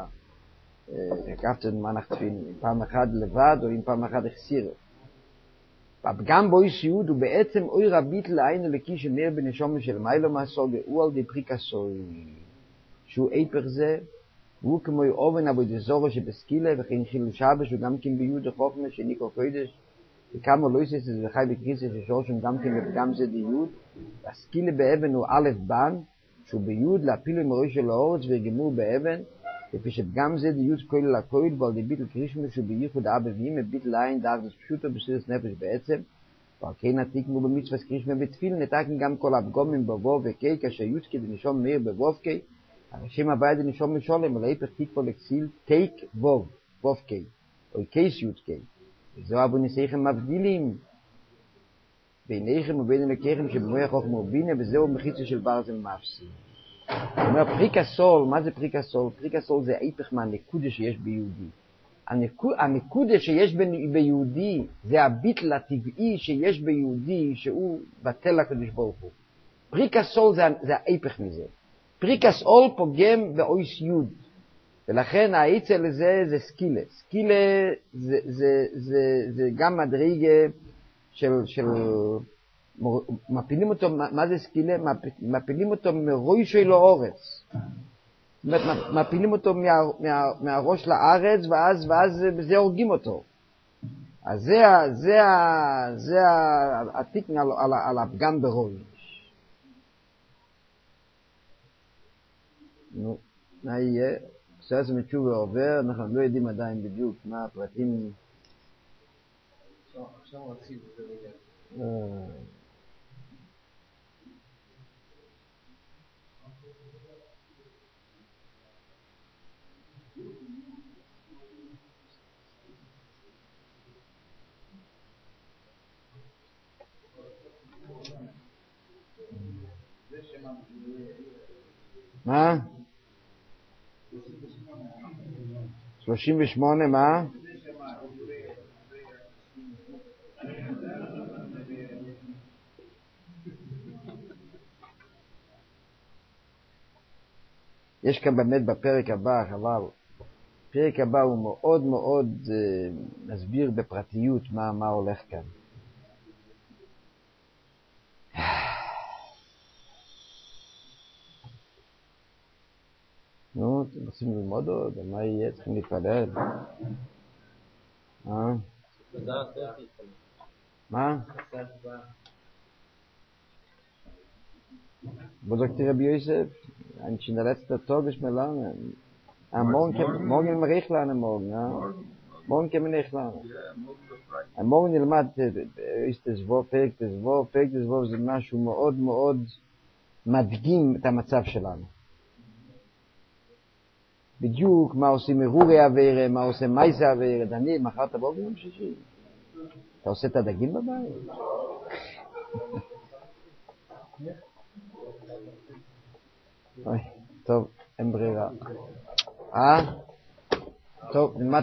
S1: כפתן מנח תפילין, אם פעם אחת לבד או אם פעם אחת החסיר. הפגם בויס יוד הוא בעצם אוי רבית לעין ולקי שנר בנשום של מיילו מהסוגה, הוא על די פריקסוי, שהוא איפך זה, והוא כמו אובן אבוי דזורו שבסקילה, וכן חילול שבש, וגם כן ביוד החוכמה שניקו קודש, וכמה לא יסס את וחי בקריסס ששורשם גם כן בפגם זה דיוד, והסקילה באבן הוא א' בן, שהוא ביוד להפיל עם ראש של האורץ והרגמור באבן, לפי שפגם זה דיוד כולל לכולל, ועל די ביטל קרישמה שהוא בייחוד אבא ואמא, ביטל עין דרך זה פשוטו בסירס נפש בעצם, ועל כן עתיקנו במצווה קרישמה בתפיל, נתקן גם כל הפגומים בבוא וקי, כאשר יוצקי דנשום מאיר בבובקי, הרשם הבא דנשום משולם, ולהיפך תיקפו לקסיל, תיק בוב, בובקי, או קייס יוצקי. וזו אבו ניסיכם מבדילים, ביניכם ובין אלוקיכם שבמוי החוכמה ובינה, וזהו מחיצה של ברזל מפסי. הוא אומר, פריקסול, מה זה פריקסול? פריקסול זה ההיפך מהנקודה שיש ביהודי. הנקודה שיש ביהודי זה הביטל הטבעי שיש ביהודי שהוא בטל לקדוש ברוך הוא. פריקסול זה, זה ההיפך מזה. פריקסול פוגם באויס יוד. ולכן העיצה לזה זה סקילה. סקילה זה, זה, זה, זה גם מדרגה של... של מפילים אותו, מה זה סקילה? מפילים אותו מרוי שלו אורץ. זאת אומרת, מפילים אותו מה, מה, מהראש לארץ, ואז, ואז בזה הורגים אותו. אז זה, זה, זה התיקן על, על, על הפגם ברוי. נו, מה יהיה? עכשיו זה מתשוב ועובר, אנחנו לא יודעים עדיין בדיוק מה הפרטים.
S3: עכשיו הוא מתחיל בזה רגע.
S1: מה? שלושים ושמונה, מה? יש כאן באמת בפרק הבא, חבל. הפרק הבא הוא מאוד מאוד מסביר בפרטיות מה, מה הולך כאן. נו, אתם רוצים ללמוד עוד? מה יהיה? צריכים להתפלל? אה? מה? Wo sagt der Rabbi Yosef? Ein in der letzten Tag ist mir lange. Am Morgen, morgen wir recht lernen morgen, ja? Morgen können wir nicht lernen. Am Morgen נלמד ist das Wort, פרק das Wort, פרק das Wort זה משהו מאוד מאוד מדגים את המצב שלנו. בדיוק מה עושים ערעורי עבירה, מה עושה מייסה עבירה, דניאל, מחרת בוקר יום שישי. אתה עושה את הדגים בבית? אוי, טוב, אין ברירה. אה? טוב, נלמד